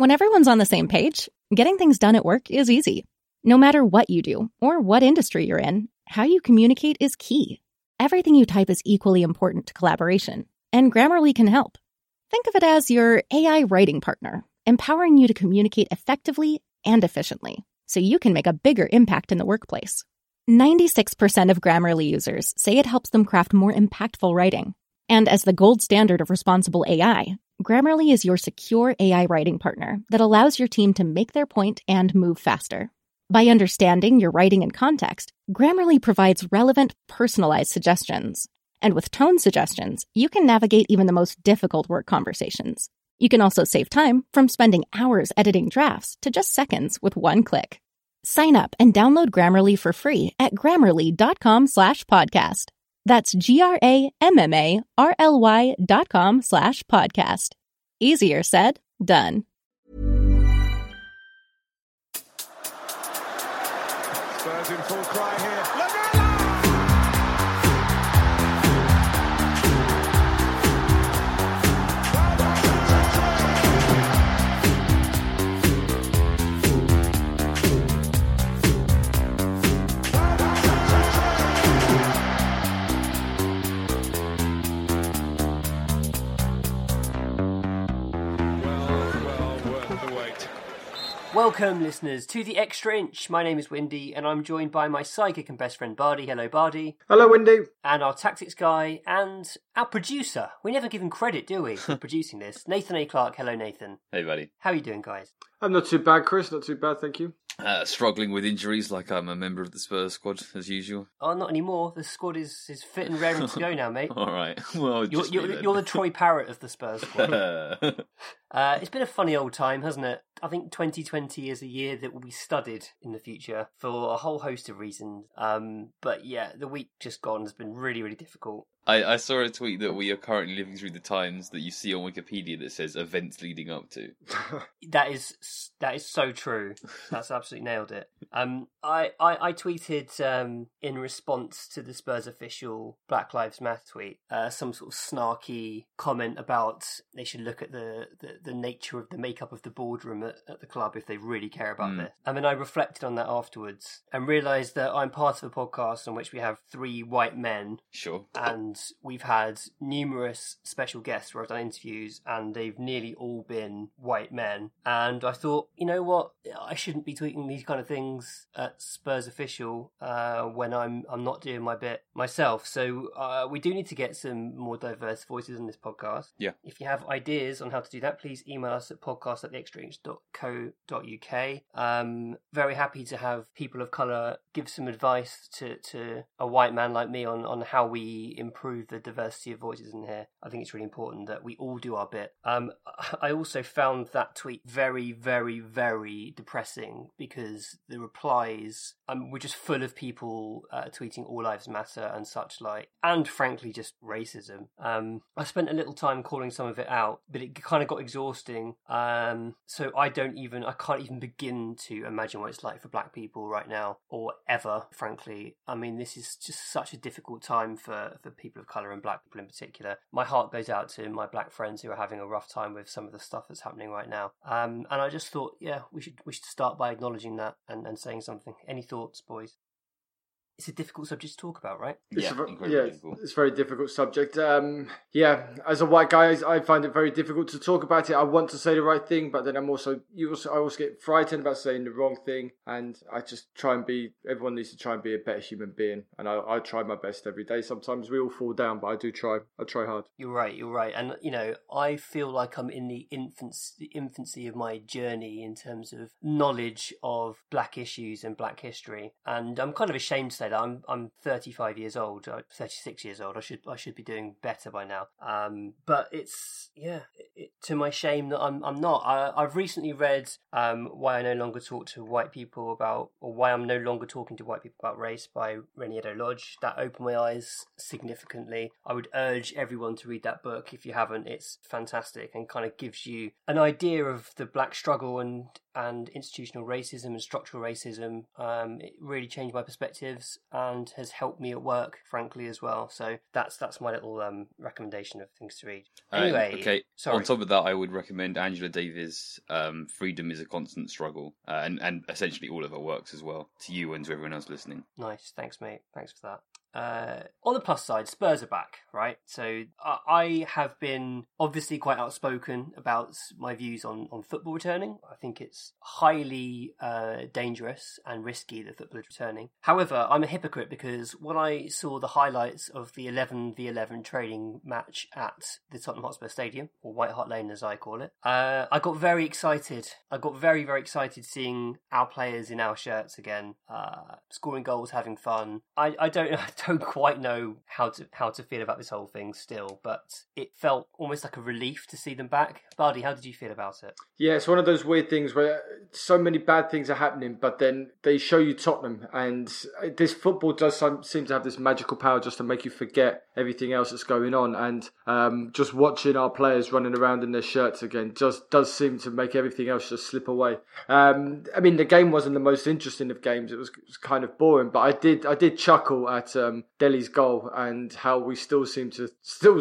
When everyone's on the same page, getting things done at work is easy. No matter what you do or what industry you're in, how you communicate is key. Everything you type is equally important to collaboration, and Grammarly can help. Think of it as your AI writing partner, empowering you to communicate effectively and efficiently, so you can make a bigger impact in the workplace. 96% of Grammarly users say it helps them craft more impactful writing. And as the gold standard of responsible AI, Grammarly is your secure AI writing partner that allows your team to make their point and move faster. By understanding your writing and context, Grammarly provides relevant, personalized suggestions. And with tone suggestions, you can navigate even the most difficult work conversations. You can also save time from spending hours editing drafts to just seconds with one click. Sign up and download Grammarly for free at grammarly.com/podcast. That's GRAMMARLY.com/podcast. Easier said, done. Spurs in full cry here. Welcome, listeners, to the Extra Inch. My name is Windy, and I'm joined by my psychic and best friend Bardi. Hello, Bardi. Hello, Windy. And our tactics guy and our producer. We never give him credit, do we, for producing this? Nathan A. Clark. Hello, Nathan. Hey, buddy. How are you doing, guys? I'm not too bad, Chris. Not too bad, thank you. Struggling with injuries like I'm a member of the Spurs squad, as usual. Oh, not anymore. The squad is fit and raring to go now, mate. All right. Well, you're the Troy Parrott of the Spurs squad. It's been a funny old time, hasn't it? I think 2020 is a year that will be studied in the future for a whole host of reasons. But yeah, the week just gone has been really, really difficult. I saw a tweet that we are currently living through the times that you see on Wikipedia that says events leading up to. That is so true. That's absolutely nailed it. I tweeted in response to the Spurs official Black Lives Matter tweet some sort of snarky comment about they should look at the nature of the makeup of the boardroom at the club if they really care about this. I mean, I reflected on that afterwards and realised that I'm part of a podcast in which we have 3 white men. Sure. And we've had numerous special guests where I've done interviews and they've nearly all been white men. And I thought, you know what? I shouldn't be tweeting these kind of things at Spurs official when I'm not doing my bit myself. So we do need to get some more diverse voices in this podcast. Yeah. If you have ideas on how to do that, please email us at podcast@theextrainch.co.uk. Very happy to have people of colour give some advice to a white man like me on how we improve the diversity of voices in here. I think it's really important that we all do our bit. I also found that tweet very, very, very depressing because the replies were just full of people tweeting All Lives Matter and such like, and frankly just racism. I spent a little time calling some of it out, but it kind of got exhausting. So I can't even begin to imagine what it's like for black people right now, or ever, frankly. I mean, this is just such a difficult time for people of colour and black people in particular. My heart goes out to my black friends who are having a rough time with some of the stuff that's happening right now. And I just thought, yeah, we should start by acknowledging that and saying something. Any thoughts, boys? It's a difficult subject to talk about, right? Difficult. It's a very difficult subject. As a white guy, I find it very difficult to talk about it. I want to say the right thing, but then I also get frightened about saying the wrong thing, and I just everyone needs to try and be a better human being, and I try my best every day. Sometimes we all fall down, but I try hard. You're right. And, I feel like I'm in the infancy of my journey in terms of knowledge of black issues and black history, and I'm kind of ashamed to say that I'm 35 years old, 36 years old. I should be doing better by now. But it's to my shame that I'm not. I've recently read Why I No Longer Talk to White People About, or Why I'm No Longer Talking to White People About Race by Reniero Lodge. That opened my eyes significantly. I would urge everyone to read that book if you haven't. It's fantastic and kind of gives you an idea of the black struggle and institutional racism and structural racism. It really changed my perspectives and has helped me at work, frankly, as well. So that's my little recommendation of things to read. Anyway, okay. Sorry. On top of that, I would recommend Angela Davis' Freedom is a Constant Struggle, and essentially all of her works as well, to you and to everyone else listening. Nice, thanks mate, thanks for that. On the plus side, Spurs are back, right? So I have been obviously quite outspoken about my views on football returning. I think it's highly dangerous and risky that football is returning. However, I'm a hypocrite because when I saw the highlights of the 11v11 training match at the Tottenham Hotspur Stadium, or White Hart Lane as I call it, I got very excited. I got very, very excited seeing our players in our shirts again, scoring goals, having fun. I don't quite know how to feel about this whole thing still, but it felt almost like a relief to see them back. Bardi, how did you feel about it? Yeah, it's one of those weird things where so many bad things are happening, but then they show you Tottenham, and this football does seem to have this magical power just to make you forget everything else that's going on, and just watching our players running around in their shirts again just does seem to make everything else just slip away. I mean, the game wasn't the most interesting of games. It was kind of boring, but I did chuckle at Dele's goal and how we still seem to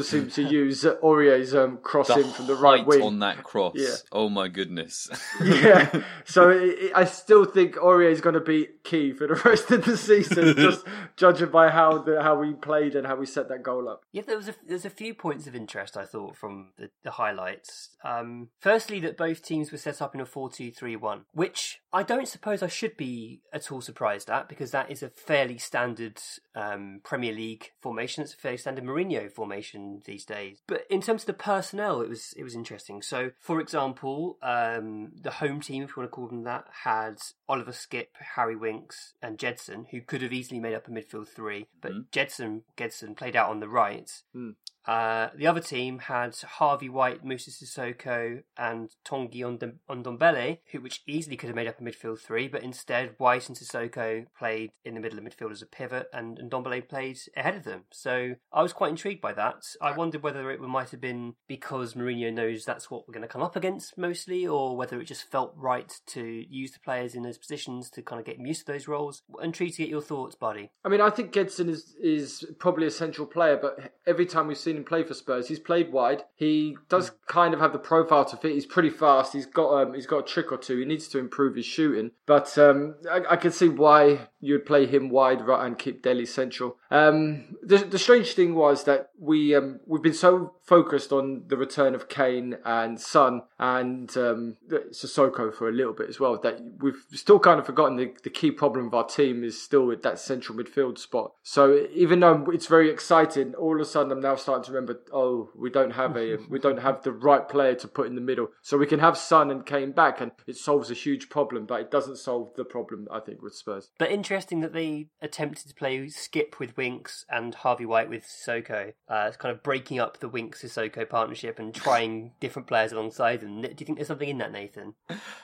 use Aurier's cross in from the right wing on that cross. Yeah. Oh my goodness. Yeah, so I still think Aurier is going to be key for the rest of the season, just judging by how we played and how we set that goal up. Yeah, there's a few points of interest I thought from the highlights. Firstly, that both teams were set up in a 4-2-3-1, which I don't suppose I should be at all surprised at, because that is a fairly standard Premier League formation. It's a fairly standard Mourinho formation these days. But in terms of the personnel, it was interesting. So, for example, the home team, if you want to call them that, had Oliver Skipp, Harry Winks, and Jedson, who could have easily made up a midfield three, but Gedson played out on the right. The other team had Harvey White, Moussa Sissoko, and Tanguy Ndombele, which easily could have made up a midfield three, but instead White and Sissoko played in the middle of midfield as a pivot, and Ndombele played ahead of them. So I was quite intrigued by that. I wondered whether it might have been because Mourinho knows that's what we're going to come up against mostly, or whether it just felt right to use the players in those positions to kind of get them used to those roles. Intrigued to get your thoughts, Buddy. I mean, I think Gedson is probably a central player, but every time we've seen him play for Spurs, he's played wide. He does kind of have the profile to fit. He's pretty fast. He's got a trick or two. He needs to improve his shooting, but I can see why you would play him wide and keep Dele central. The strange thing was that we've been so focused on the return of Kane and Son and Sissoko for a little bit as well that we've still kind of forgotten the key problem of our team is still with that central midfield spot. So even though it's very exciting, all of a sudden I'm now starting to remember, we don't have the right player to put in the middle. So we can have Son and Kane back, and it solves a huge problem, but it doesn't solve the problem, I think, with Spurs. But interesting that they attempted to play Skipp with Winks and Harvey White with Sissoko. It's kind of breaking up the Winks-Sissoko partnership and trying different players alongside them. Do you think there's something in that, Nathan?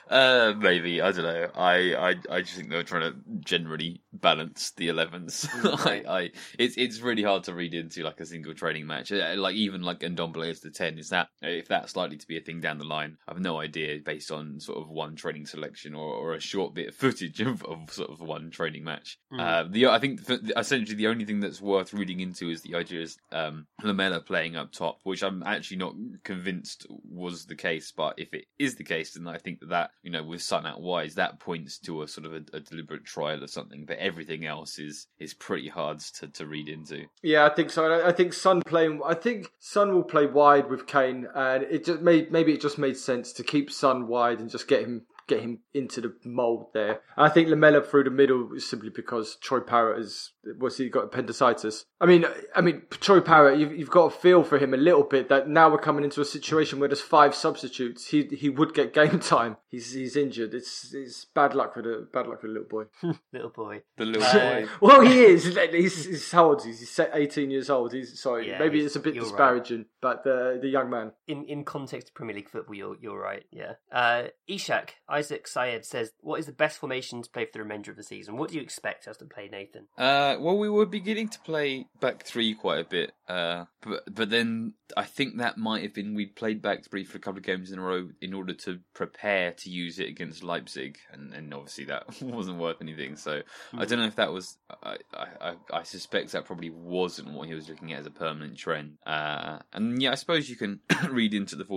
Maybe. I don't know. I just think they were trying to generally balance the 11s. Right. It's really hard to read into like a single training match. Like even like Ndombele as the 10, if that's likely to be a thing down the line, I have no idea based on sort of one training selection or a short bit of footage of sort of one training match. I think essentially the only thing that's worth reading into is the idea is Lamela playing up top, which I'm actually not convinced was the case, but if it is the case, then I think that with Son out wide, that points to a sort of a deliberate trial or something, but everything else is pretty hard to read into. Yeah, I think so. I think Son will play wide with Kane, and it just made sense to keep Son wide and just get him into the mould there. I think Lamela through the middle is simply because Troy Parrott he got appendicitis. I mean, Troy Parrott, you've got to feel for him a little bit that now we're coming into a situation where there's 5 substitutes. He would get game time. He's injured. It's bad luck for the little boy. Little boy. The little boy. Well, he is. He's how old is he? He's 18 years old. Maybe it's a bit disparaging, right. But the young man. In context of Premier League football, you're right. Yeah. Ishak, Isaac Syed says, what is the best formation to play for the remainder of the season? What do you expect us to play, Nathan? Well, we were beginning to play back three quite a bit, but then I think that might have been we'd played back three for a couple of games in a row in order to prepare to use it against Leipzig, and obviously that wasn't worth anything. So I don't know if that was. I suspect that probably wasn't what he was looking at as a permanent trend. And yeah, I suppose you can read into the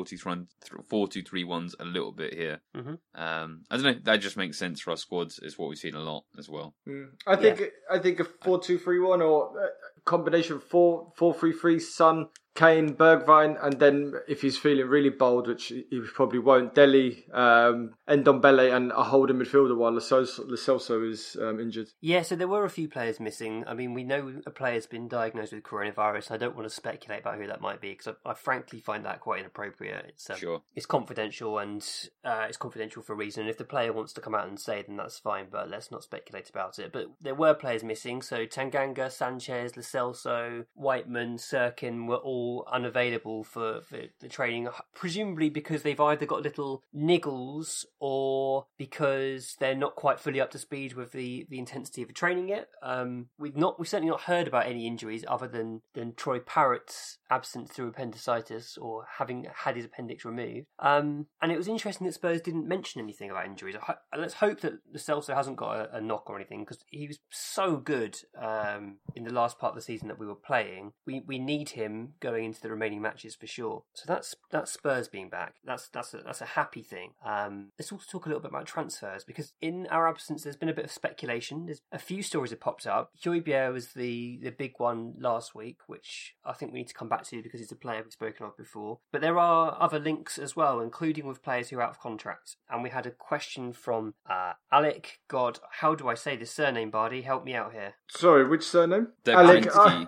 4-2-3 ones a little bit here. Mm-hmm. I don't know. That just makes sense for our squads. It's what we've seen a lot as well. I think a 4-2-3-1 or a combination of 4-3-3, Son, Kane, Bergwijn, and then if he's feeling really bold, which he probably won't, Dele, Ndombele, and a holding midfielder while Lo Celso is injured. Yeah, so there were a few players missing. I mean, we know a player's been diagnosed with coronavirus. I don't want to speculate about who that might be because I frankly find that quite inappropriate. It's Sure. It's confidential, and it's confidential for a reason. If the player wants to come out and say, then that's fine, but let's not speculate about it. But there were players missing, so Tanganga, Sanchez, Lo Celso, Whiteman, Sirkin were all unavailable for the training, presumably because they've either got little niggles or because they're not quite fully up to speed with the intensity of the training yet. We've certainly not heard about any injuries other than Troy Parrott's absence through appendicitis or having had his appendix removed. And it was interesting that Spurs didn't mention anything about injuries. Let's hope that Lo Celso hasn't got a knock or anything, because he was so good in the last part of the season that we were playing. We need him going into the remaining matches for sure. So that's Spurs being back. That's a happy thing. Let's also talk a little bit about transfers, because in our absence there's been a bit of speculation. There's a few stories that popped up. Højbjerg was the big one last week, which I think we need to come back to because he's a player we've spoken of before. But there are other links as well, including with players who are out of contract. And we had a question from Alec. God, how do I say this surname, Bardi? Help me out here. Sorry, which surname? Dekrinsky.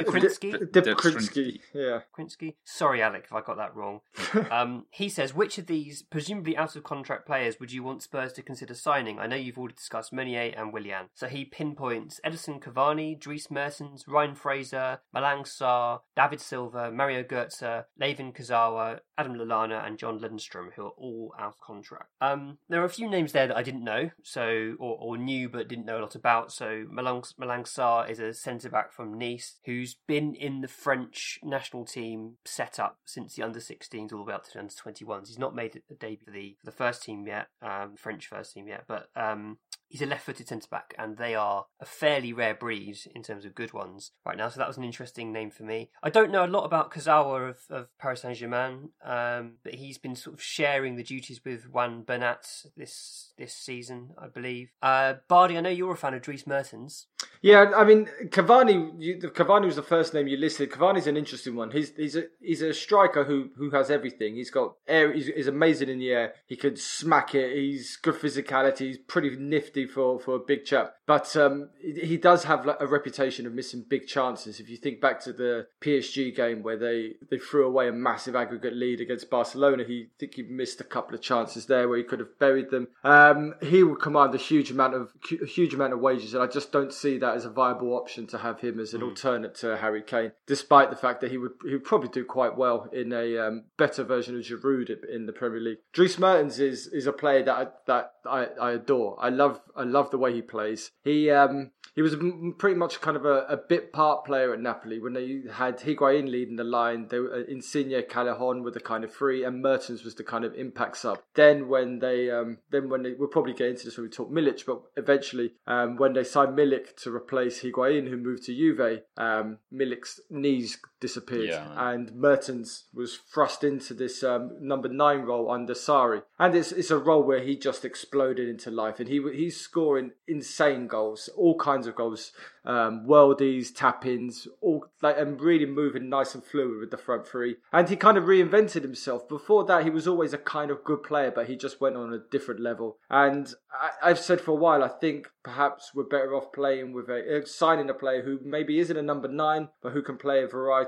Dekrinsky. Yeah. Krinsky? Sorry, Alec, if I got that wrong. He says, which of these presumably out of contract players would you want Spurs to consider signing? I know you've already discussed Meunier and Willian. So he pinpoints Edison Cavani, Dries Mertens, Ryan Fraser, Malang Sarr, David Silva, Mario Götze, Layvin Kurzawa, Adam Lallana, and John Lundstrom, who are all out of contract. There are a few names there that I didn't know, or knew but didn't know a lot about. So Malang Sarr is a centre-back from Nice who's been in the French national team set up since the under-16s all the way up to the under-21s. He's not made a debut for the first team yet, French first team yet, but he's a left-footed centre-back, and they are a fairly rare breed in terms of good ones right now, so that was an interesting name for me. I don't know a lot about Kurzawa of Paris Saint-Germain, but he's been sort of sharing the duties with Juan Bernat this season, I believe. Bardi, I know you're a fan of Dries Mertens. Yeah, I mean, Cavani was the first name you listed. Cavani's an interesting one. He's a striker who has everything. He's got air. He's amazing in the air. He could smack it. He's good physicality. He's pretty nifty for a big chap. But he does have a reputation of missing big chances. If you think back to the PSG game where they threw away a massive aggregate lead against Barcelona, he missed a couple of chances there where he could have buried them. He would command a huge amount of wages, and I just don't see that as a viable option to have him as an alternate to Harry Kane, despite the fact that he would probably do quite well in a better version of Giroud in the Premier League. Dries Mertens is a player that I adore. I love the way he plays. He was pretty much kind of a bit part player at Napoli when they had Higuain leading the line. They were Insigne, Callejon were the kind of three, and Mertens was the kind of impact sub. Then when we'll probably get into this when we talk Milik, but eventually when they signed Milik to replace Higuain, who moved to Juve, Milik's knees disappeared, and Mertens was thrust into this number 9 role under Sarri, and it's a role where he just exploded into life, and he's scoring insane goals, all kinds of goals, worldies, tap-ins, and really moving nice and fluid with the front three. And he kind of reinvented himself. Before that, he was always a kind of good player, but he just went on a different level. And I've said for a while, I think perhaps we're better off playing with signing a player who maybe isn't a number 9, but who can play a variety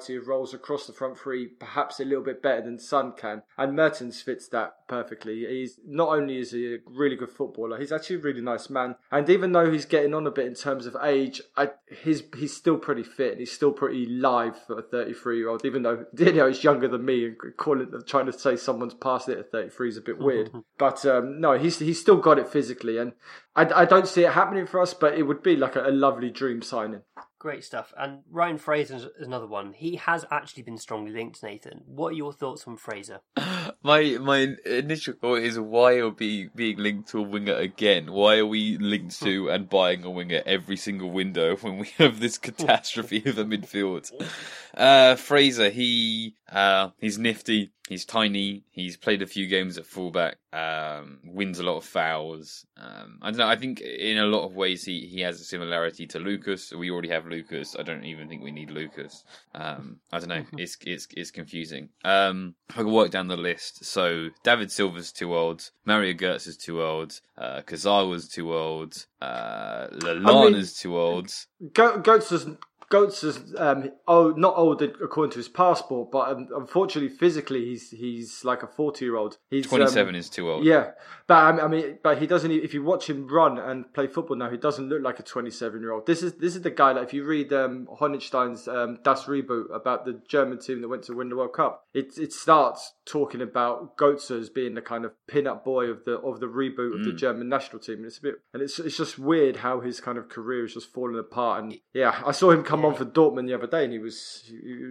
variety of roles across the front three, perhaps a little bit better than Son can. And Mertens fits that perfectly. He's not only is he a really good footballer, he's actually a really nice man. And even though he's getting on a bit in terms of age, he's still pretty fit and he's still pretty live for a 33-year-old, even though he's younger than me, and trying to say someone's past it at 33 is a bit weird. But no, he's still got it physically, and I don't see it happening for us, but it would be like a lovely dream signing. Great stuff. And Ryan Fraser is another one. He has actually been strongly linked, Nathan. What are your thoughts on Fraser? My initial thought is, why are we being linked to a winger again? Why are we linked to and buying a winger every single window when we have this catastrophe of a midfield? Fraser, he's nifty. He's tiny. He's played a few games at fullback. Wins a lot of fouls. I don't know. I think in a lot of ways he has a similarity to Lucas. We already have Lucas. I don't even think we need Lucas. I don't know. It's confusing. I can work down the list. So David Silva's too old. Mario Götze is too old. Kazawa's too old. Lallana's too old. Goetz is not old according to his passport, but unfortunately physically he's like a 40-year-old. He's 27 is too old. Yeah, but he doesn't. If you watch him run and play football now, he doesn't look like a 27-year-old. This is the guy that if you read Honigstein's Das Reboot about the German team that went to win the World Cup, it starts talking about Goetze as being the kind of pin-up boy of the reboot of the German national team. And it's just weird how his kind of career is just falling apart. And yeah, I saw him come on for Dortmund the other day, and he was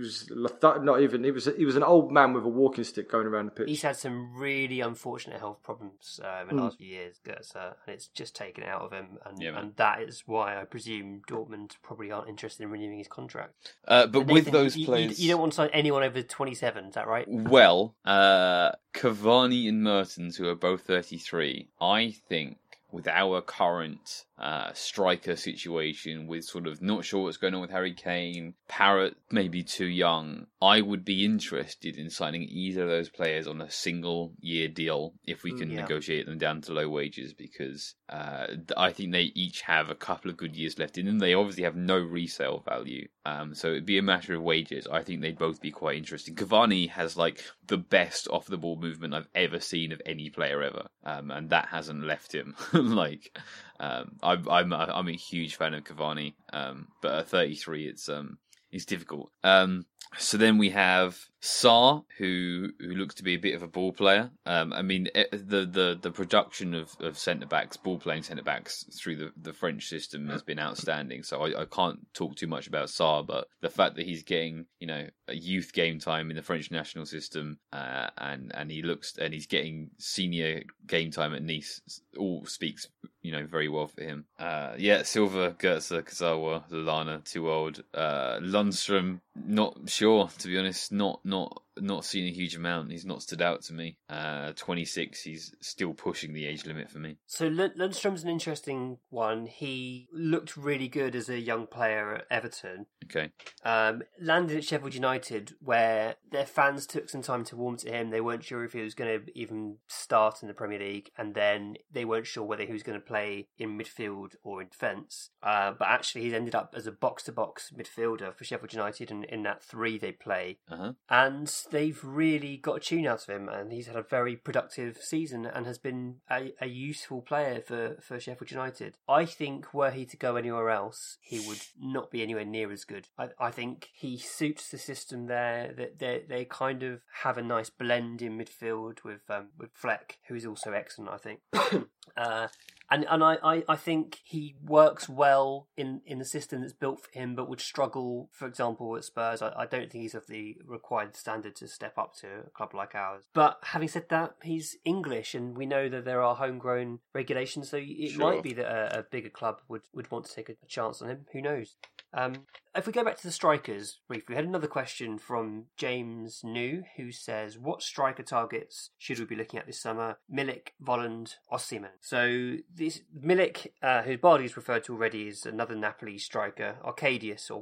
an old man with a walking stick going around the pitch. He's had some really unfortunate health problems in the last few years, Götze, and it's just taken it out of him, and that is why I presume Dortmund probably aren't interested in renewing his contract. But with those players, you don't want to sign anyone over 27, is that right? Well, Cavani and Mertens, who are both 33, I think with our current striker situation, with sort of not sure what's going on with Harry Kane, Parrott maybe too young, I would be interested in signing either of those players on a single year deal if we can negotiate them down to low wages, because I think they each have a couple of good years left in them. They obviously have no resale value, so it'd be a matter of wages. I think they'd both be quite interesting. Cavani has like the best off the ball movement I've ever seen of any player ever, and that hasn't left him. I'm a huge fan of Cavani, but at 33, it's difficult. So then we have Sarr, who looks to be a bit of a ball player. I mean, the production of centre-backs, ball-playing centre-backs through the French system has been outstanding. So I can't talk too much about Sarr, but the fact that he's getting, a youth game time in the French national system, and he's getting senior game time at Nice, all speaks, very well for him. Silva, Götze, Kazawa, Lallana, too old. Lundstram, not sure, to be honest. Not seen a huge amount. He's not stood out to me. 26, he's still pushing the age limit for me. So Lundstrom's an interesting one. He looked really good as a young player at Everton. Okay. Landed at Sheffield United, where their fans took some time to warm to him. They weren't sure if he was going to even start in the Premier League, and then they weren't sure whether he was going to play in midfield or in defence. But actually, he's ended up as a box-to-box midfielder for Sheffield United, and in that three they play. Uh-huh. And they've really got a tune out of him, and he's had a very productive season and has been a useful player for Sheffield United. I think were he to go anywhere else, he would not be anywhere near as good. I think he suits the system there. That they kind of have a nice blend in midfield with Fleck, who is also excellent, I think. And I think he works well in the system that's built for him, but would struggle, for example, at Spurs. I don't think he's of the required standard to step up to a club like ours. But having said that, he's English, and we know that there are homegrown regulations, so it might be that a bigger club would want to take a chance on him. Who knows? If we go back to the strikers briefly, we had another question from James New, who says, what striker targets should we be looking at this summer? Milik, Volland, Osimhen. So this Milik, who Bardi's referred to already, is another Napoli striker, Arcadius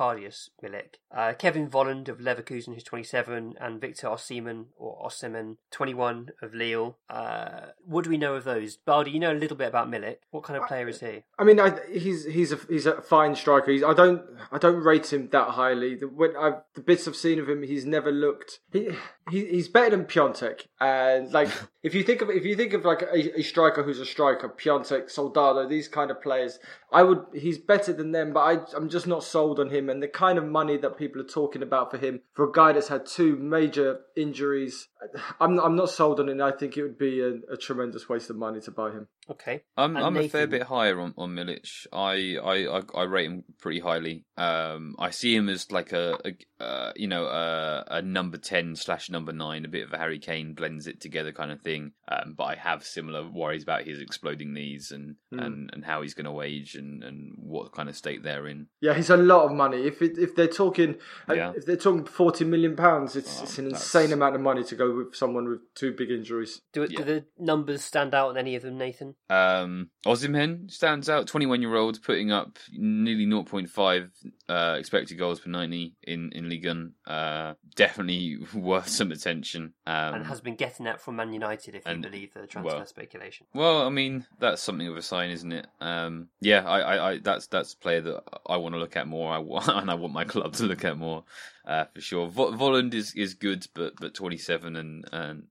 Milik. Kevin Volland of Leverkusen, who's 27, and Victor Osimhen, 21, of Lille. What do we know of those? Bardi, you know a little bit about Milik. What kind of player is he? I mean, he's a fine striker. I don't rate him that highly. The bits I've seen of him, he's never looked. He's better than Piontek. And like if you think of like a striker who's a striker, Piontek, Soldado, these kind of players, he's better than them. But I'm just not sold on him, and the kind of money that people are talking about for him, for a guy that's had 2 major injuries, I'm not sold on it. I think it would be a tremendous waste of money to buy him. Okay, I'm a fair bit higher on Milic. I rate him pretty highly. I see him as like a number 10 / number 9, a bit of a Harry Kane blends it together kind of thing. But I have similar worries about his exploding knees and how he's going to age and what kind of state they're in. Yeah, he's a lot of money. If they're talking £40 million, it's an insane amount of money to go with someone with 2 big injuries. Do the numbers stand out on any of them, Nathan? Osimhen stands out, 21-year-old, putting up nearly 0.5 expected goals per 90 in Ligue 1. Definitely worth some attention. And has been getting that from Man United, if you believe the transfer speculation. Well, I mean, that's something of a sign, isn't it? I that's a player that I want to look at more, and I want my club to look at more. For sure, Volland is good, but 27 and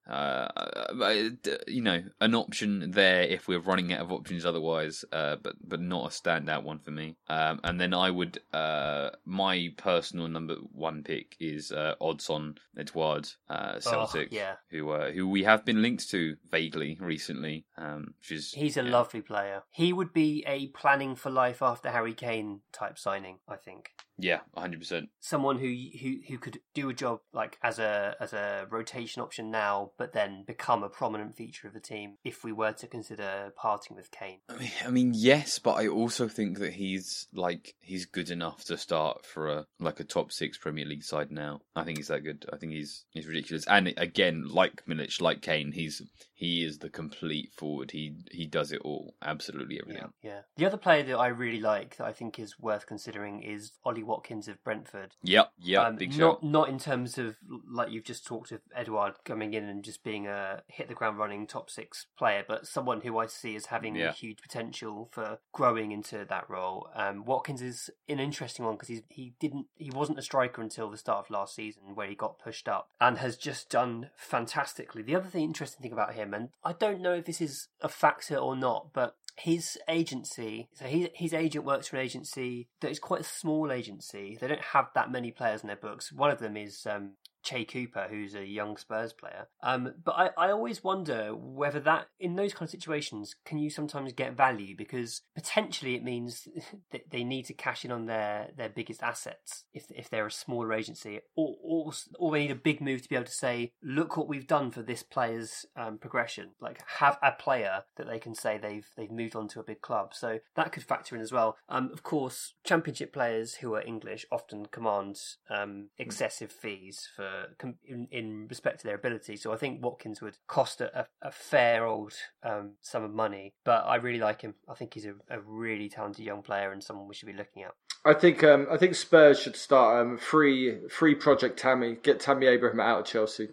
an option there if we're running out of options otherwise. But not a standout one for me. And then I would my personal number 1 pick is Odsonne Edouard, Celtic, who we have been linked to vaguely recently. He's a lovely player. He would be a planning for life after Harry Kane type signing, I think. Yeah, 100%. Someone who could do a job like as a rotation option now, but then become a prominent feature of the team if we were to consider parting with Kane. I mean, yes, but I also think that he's good enough to start for a top 6 Premier League side now. I think he's that good. I think he's ridiculous. And again, like Milic, like Kane, he is the complete forward. He does it all, absolutely everything. Yeah. The other player that I really like that I think is worth considering is Ollie Watkins of Brentford. Yep, big shot. Not in terms of, like you've just talked of, Edouard coming in and just being a hit the ground running top 6 player, but someone who I see as having huge potential for growing into that role. Watkins is an interesting one because he wasn't a striker until the start of last season, where he got pushed up and has just done fantastically. The other interesting thing about him, and I don't know if this is a factor or not, but his agency, so his agent works for an agency that is quite a small agency. They don't have that many players in their books. One of them is Che Cooper, who's a young Spurs player. But I always wonder whether that, in those kind of situations, can you sometimes get value? Because potentially it means that they need to cash in on their biggest assets if they're a smaller agency, or they need a big move to be able to say, look what we've done for this player's progression. Like, have a player that they can say they've moved on to a big club. So that could factor in as well. Of course, Championship players who are English often command excessive fees in respect to their ability. So I think Watkins would cost a fair old sum of money, but I really like him. I think he's a really talented young player and someone we should be looking at. I think Spurs should start free Project Tammy. Get Tammy Abraham out of Chelsea.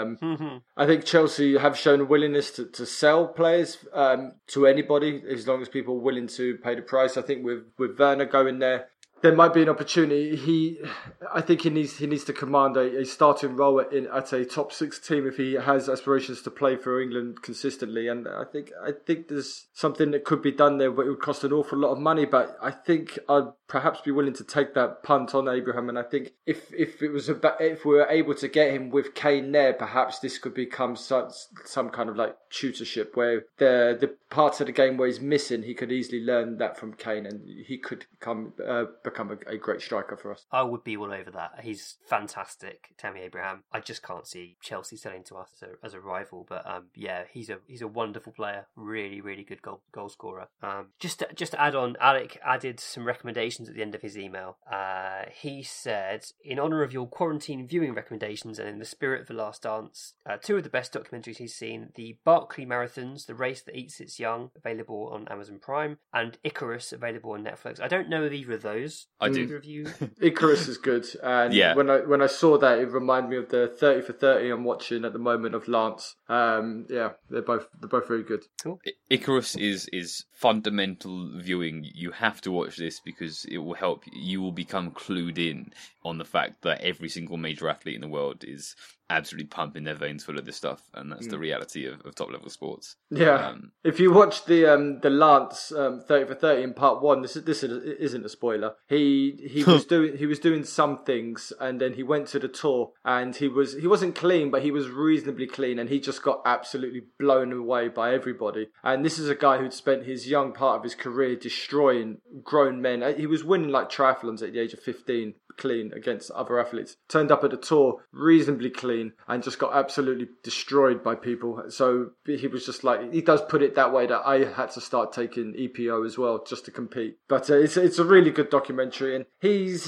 I think Chelsea have shown a willingness to sell players to anybody as long as people are willing to pay the price. I think with Werner going there might be an opportunity. I think he needs to command a starting role at a top 6 team if he has aspirations to play for England consistently. And I think there's something that could be done there, but it would cost an awful lot of money. But I think I'd perhaps be willing to take that punt on Abraham. And I think if we were able to get him with Kane there, perhaps this could become some kind of like tutorship where the parts of the game where he's missing, he could easily learn that from Kane, and he could become a great striker for us. I would be all over that. He's fantastic, Tammy Abraham. I just can't see Chelsea selling to us as a rival, but he's a wonderful player. Really, really good goal scorer. Just to add on, Alec added some recommendations at the end of his email. He said, in honour of your quarantine viewing recommendations and in the spirit of The Last Dance, 2 of the best documentaries he's seen: the Barclay Marathons, The Race That Eats Its Young, available on Amazon Prime, and Icarus, available on Netflix. I don't know of either of those. Icarus? I do. Either of you? Icarus is good, and when I saw that, it reminded me of the 30 for 30 I'm watching at the moment of Lance. They're both very good. Cool. Icarus is fundamental viewing. You have to watch this because it will help. You will become clued in on the fact that every single major athlete in the world is absolutely pumping their veins full of this stuff, and that's the reality of top level sports. Yeah, if you watch the Lance 30 for 30 in part 1, this isn't a spoiler. He was doing some things, and then he went to the tour, and he wasn't clean, but he was reasonably clean, and he just got absolutely blown away by everybody. And this is a guy who'd spent his young part of his career destroying grown men. He was winning like triathlons at the age of 15. Clean against other athletes, turned up at the tour reasonably clean and just got absolutely destroyed by people. So he was just like, he does put it that way that I had to start taking EPO as well just to compete. But it's a really good documentary, and he's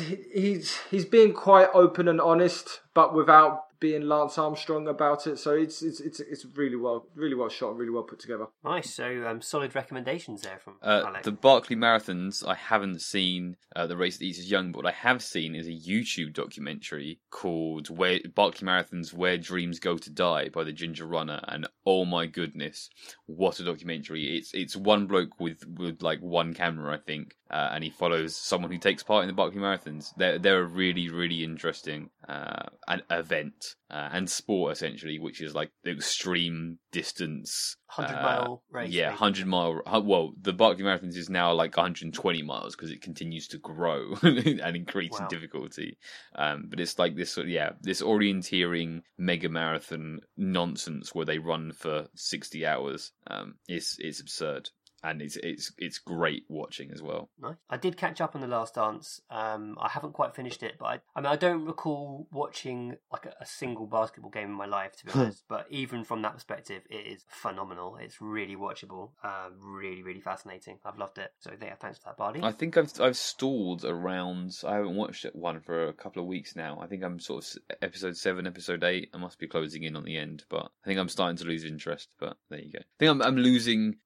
being quite open and honest, but without being Lance Armstrong about it. So it's really well shot, really well put together. Nice. So solid recommendations there from Alex. The Barkley Marathons, I haven't seen the race that eats us young, but what I have seen is a YouTube documentary called Barkley Marathons Where Dreams Go to Die by the Ginger Runner, and oh my goodness, what a documentary. It's one bloke with like one camera, I think, and he follows someone who takes part in the Barkley Marathons. They're a really, really interesting an event and sport, essentially, which is like the extreme distance 100-mile race. Yeah, 100-mile. Well, the Barkley Marathons is now like 120 miles because it continues to grow and increase in difficulty. But it's like this sort of, this orienteering mega marathon nonsense where they run for 60 hours. It's absurd. And it's great watching as well. Nice. I did catch up on The Last Dance. I haven't quite finished it, but I don't recall watching like a single basketball game in my life, to be honest. But even from that perspective, it is phenomenal. It's really watchable. Really, really fascinating. I've loved it. So yeah, thanks for that, Bardi. I think I've stalled around. I haven't watched one for a couple of weeks now. I think I'm sort of episode 7, episode 8. I must be closing in on the end, but I think I'm starting to lose interest. But there you go. I think I'm losing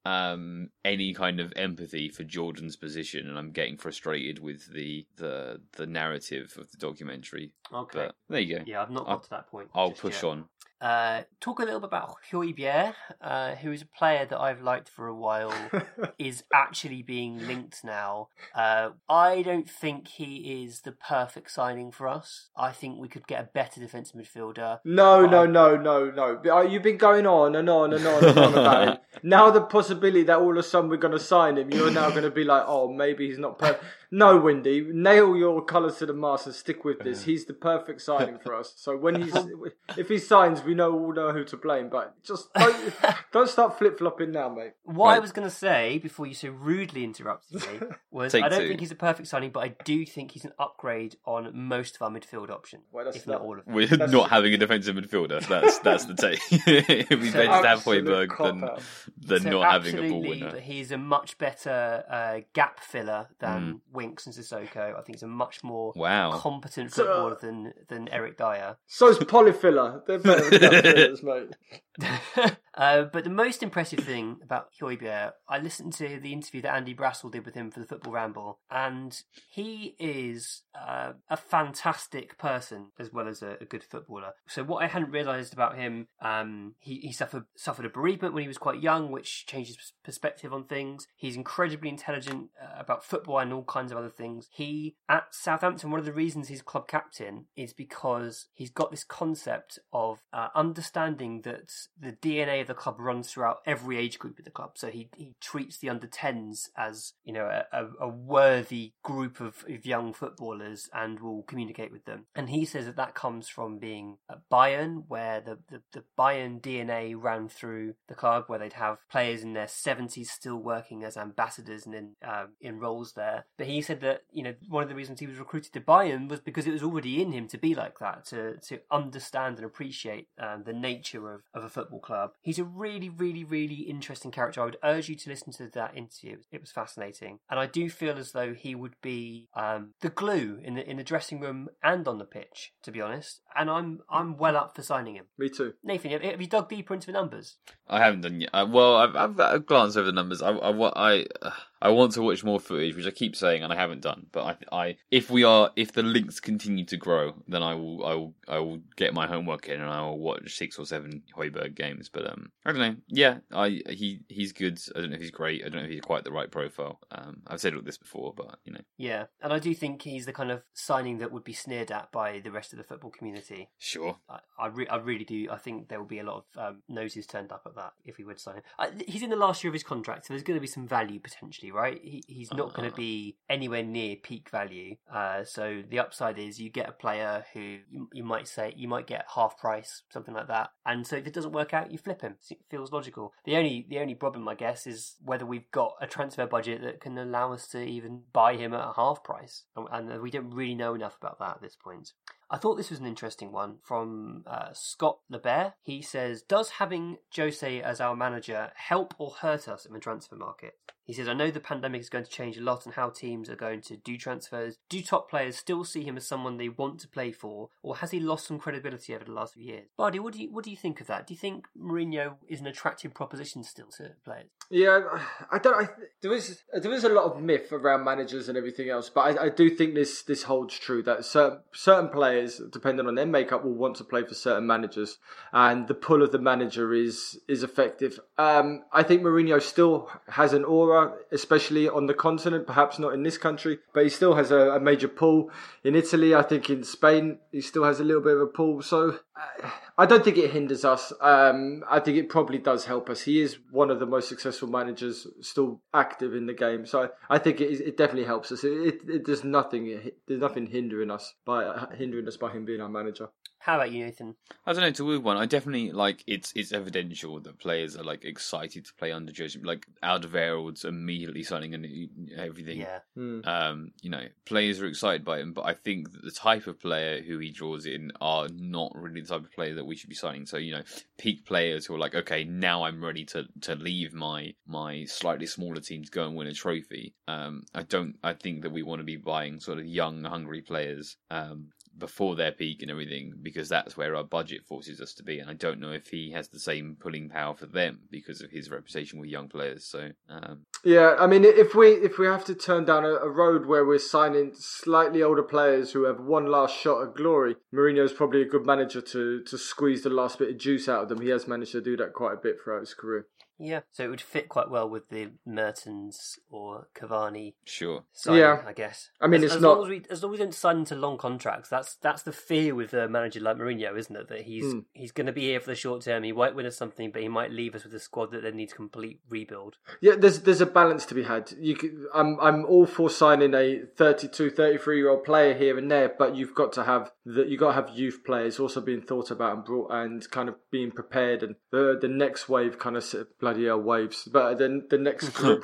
any kind of empathy for Jordan's position, and I'm getting frustrated with the narrative of the documentary. Okay. But there you go. Yeah, I've not got to that point. I'll push on. Talk a little bit about Højbjerg, who is a player that I've liked for a while, is actually being linked now. I don't think he is the perfect signing for us. I think we could get a better defensive midfielder. No. You've been going on and on about him. Now the possibility that all of a sudden we're going to sign him, you're now going to be like, oh, maybe he's not perfect. No, Windy, nail your colours to the mast and stick with this. He's the perfect signing for us. So if he signs, we all know who to blame. But just don't start flip-flopping now, mate. What I was going to say, before you so rudely interrupted me, was I don't think he's a perfect signing, but I do think he's an upgrade on most of our midfield options, if not all of them. We're not having a defensive midfielder. That's the take. If we bench Dan Højbjerg, than not having a ball winner. But he's a much better gap filler than Winks and Sissoko. I think he's a much more competent footballer than Eric Dyer. So's Polyfiller. They're better than gap fillers, mate. But the most impressive thing about Højbjerg, I listened to the interview that Andy Brassel did with him for the Football Ramble, and he is a fantastic person as well as a good footballer. So what I hadn't realised about him, he suffered a bereavement when he was quite young, which changed his perspective on things. He's incredibly intelligent about football and all kinds of other things. He, at Southampton, one of the reasons he's club captain is because he's got this concept of understanding that the DNA of the club runs throughout every age group of the club. So he treats the under-10s as, a worthy group of young footballers and will communicate with them. And he says that comes from being at Bayern, where the Bayern DNA ran through the club, where they'd have players in their 70s still working as ambassadors and in roles there. But he said that, one of the reasons he was recruited to Bayern was because it was already in him to be like that, to understand and appreciate the nature of a football club. He's a really, really, really interesting character. I would urge you to listen to that interview. It was fascinating. And I do feel as though he would be the glue in the dressing room and on the pitch, to be honest. And I'm well up for signing him. Me too. Nathan, have you dug deeper into the numbers? I haven't done yet. Well, I've glanced over the numbers. I want to watch more footage, which I keep saying and I haven't done. But if the links continue to grow, then I will get my homework in and I will watch 6 or 7 Højbjerg games. But I don't know. Yeah, he's good. I don't know if he's great. I don't know if he's quite the right profile. I've said all this before, but you know. Yeah, and I do think he's the kind of signing that would be sneered at by the rest of the football community. Sure. I really do. I think there will be a lot of noses turned up at that if we would sign him. He's in the last year of his contract, so there's going to be some value potentially, right? He's not going to be anywhere near peak value. So the upside is you get a player who you might get half price, something like that. And so if it doesn't work out, you flip him. It feels logical. The only problem, I guess, is whether we've got a transfer budget that can allow us to even buy him at a half price. And we don't really know enough about that at this point. I thought this was an interesting one from Scott LeBear. He says, does having Jose as our manager help or hurt us in the transfer market? He says, I know the pandemic is going to change a lot on how teams are going to do transfers. Do top players still see him as someone they want to play for, or has he lost some credibility over the last few years? Bardi, what do you think of that? Do you think Mourinho is an attractive proposition still to players? Yeah, there is a lot of myth around managers and everything else, but I do think this holds true that certain players, depending on their makeup, will want to play for certain managers, and the pull of the manager is effective. I think Mourinho still has an aura, especially on the continent, perhaps not in this country, but he still has a major pull. In Italy, I think in Spain, he still has a little bit of a pull. So I don't think it hinders us. I think it probably does help us. He is one of the most successful managers still active in the game. So I think it definitely helps us. There's nothing hindering us by him being our manager. How about you, Nathan? I don't know, to move one. I definitely it's evidential that players are excited to play under Jose. Alderweireld's immediately signing and everything. Yeah. Players are excited by him, but I think that the type of player who he draws in are not really the type of player that we should be signing. So, peak players who are like, okay, now I'm ready to leave my slightly smaller team to go and win a trophy. I think that we want to be buying sort of young, hungry players before their peak and everything, because that's where our budget forces us to be. And I don't know if he has the same pulling power for them because of his reputation with young players. So yeah, I mean, if we have to turn down a road where we're signing slightly older players who have one last shot at glory, Mourinho's probably a good manager to squeeze the last bit of juice out of them. He has managed to do that quite a bit throughout his career. Yeah, so it would fit quite well with the Mertens or Cavani. Sure. Signing, yeah, I guess. I mean, as long as we don't sign into long contracts, that's the fear with a manager like Mourinho, isn't it? That he's going to be here for the short term. He might win us something, but he might leave us with a squad that then needs complete rebuild. Yeah, there's a balance to be had. I'm all for signing a 32, 33-year-old player here and there, but you've got to have youth players also being thought about and brought and kind of being prepared, and the next wave kind of bloody hell waves, but then the next group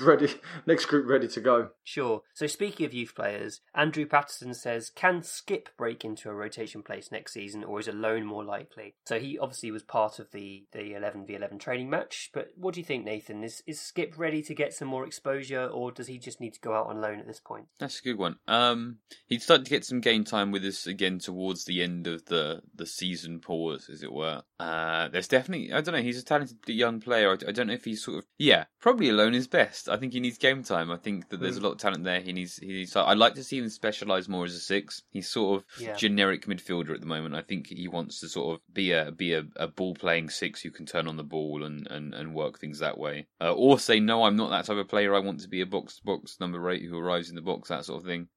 ready to go. Sure. So speaking of youth players, Andrew Patterson says, can Skip break into a rotation place next season, or is a loan more likely? So he obviously was part of the 11v11 training match, but what do you think, Nathan? Is Skip ready to get some more exposure, or does he just need to go out on loan at this point? That's a good one. He'd started to get some game time with us again towards the end of the season pause, as it were. There's definitely, I don't know, he's a talented young player. I don't know if he's probably alone is best. I think he needs game time. I think that there's a lot of talent there. He needs. I'd like to see him specialise more as a 6. He's sort of generic midfielder at the moment. I think he wants to sort of be a ball playing 6 who can turn on the ball and work things that way. Or say, no, I'm not that type of player. I want to be a box number 8 who arrives in the box, that sort of thing.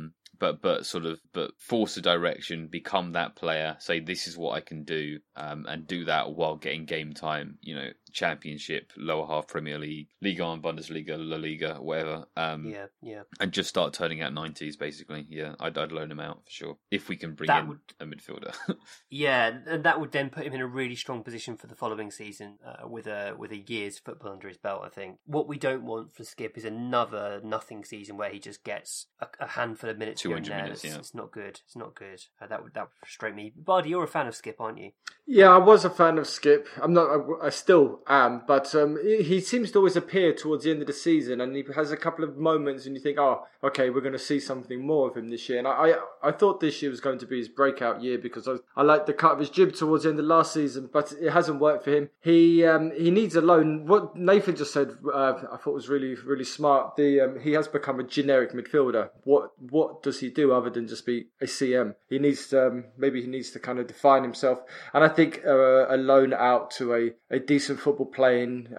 But force a direction, become that player, say this is what I can do, and do that while getting game time, Championship, lower half Premier League, Liga 1, Bundesliga, La Liga, whatever. And just start turning out 90s, basically. Yeah, I'd loan him out for sure, if we can bring in a midfielder. Yeah, and that would then put him in a really strong position for the following season, with a year's football under his belt, I think. What we don't want for Skip is another nothing season where he just gets a handful of minutes 200 here and there. minutes. Yeah, It's not good. It's not good. That would frustrate me. Bardi, you're a fan of Skip, aren't you? Yeah, I was a fan of Skip. I'm not. I still am, but he seems to always appear towards the end of the season, and he has a couple of moments, and you think, oh, okay, we're going to see something more of him this year. And I thought this year was going to be his breakout year because I liked the cut of his jib towards the end of last season, but it hasn't worked for him. He needs a loan. What Nathan just said, I thought was really, really smart. He has become a generic midfielder. What does he do other than just be a CM? He needs to kind of define himself, and I think a loan out to a decent football playing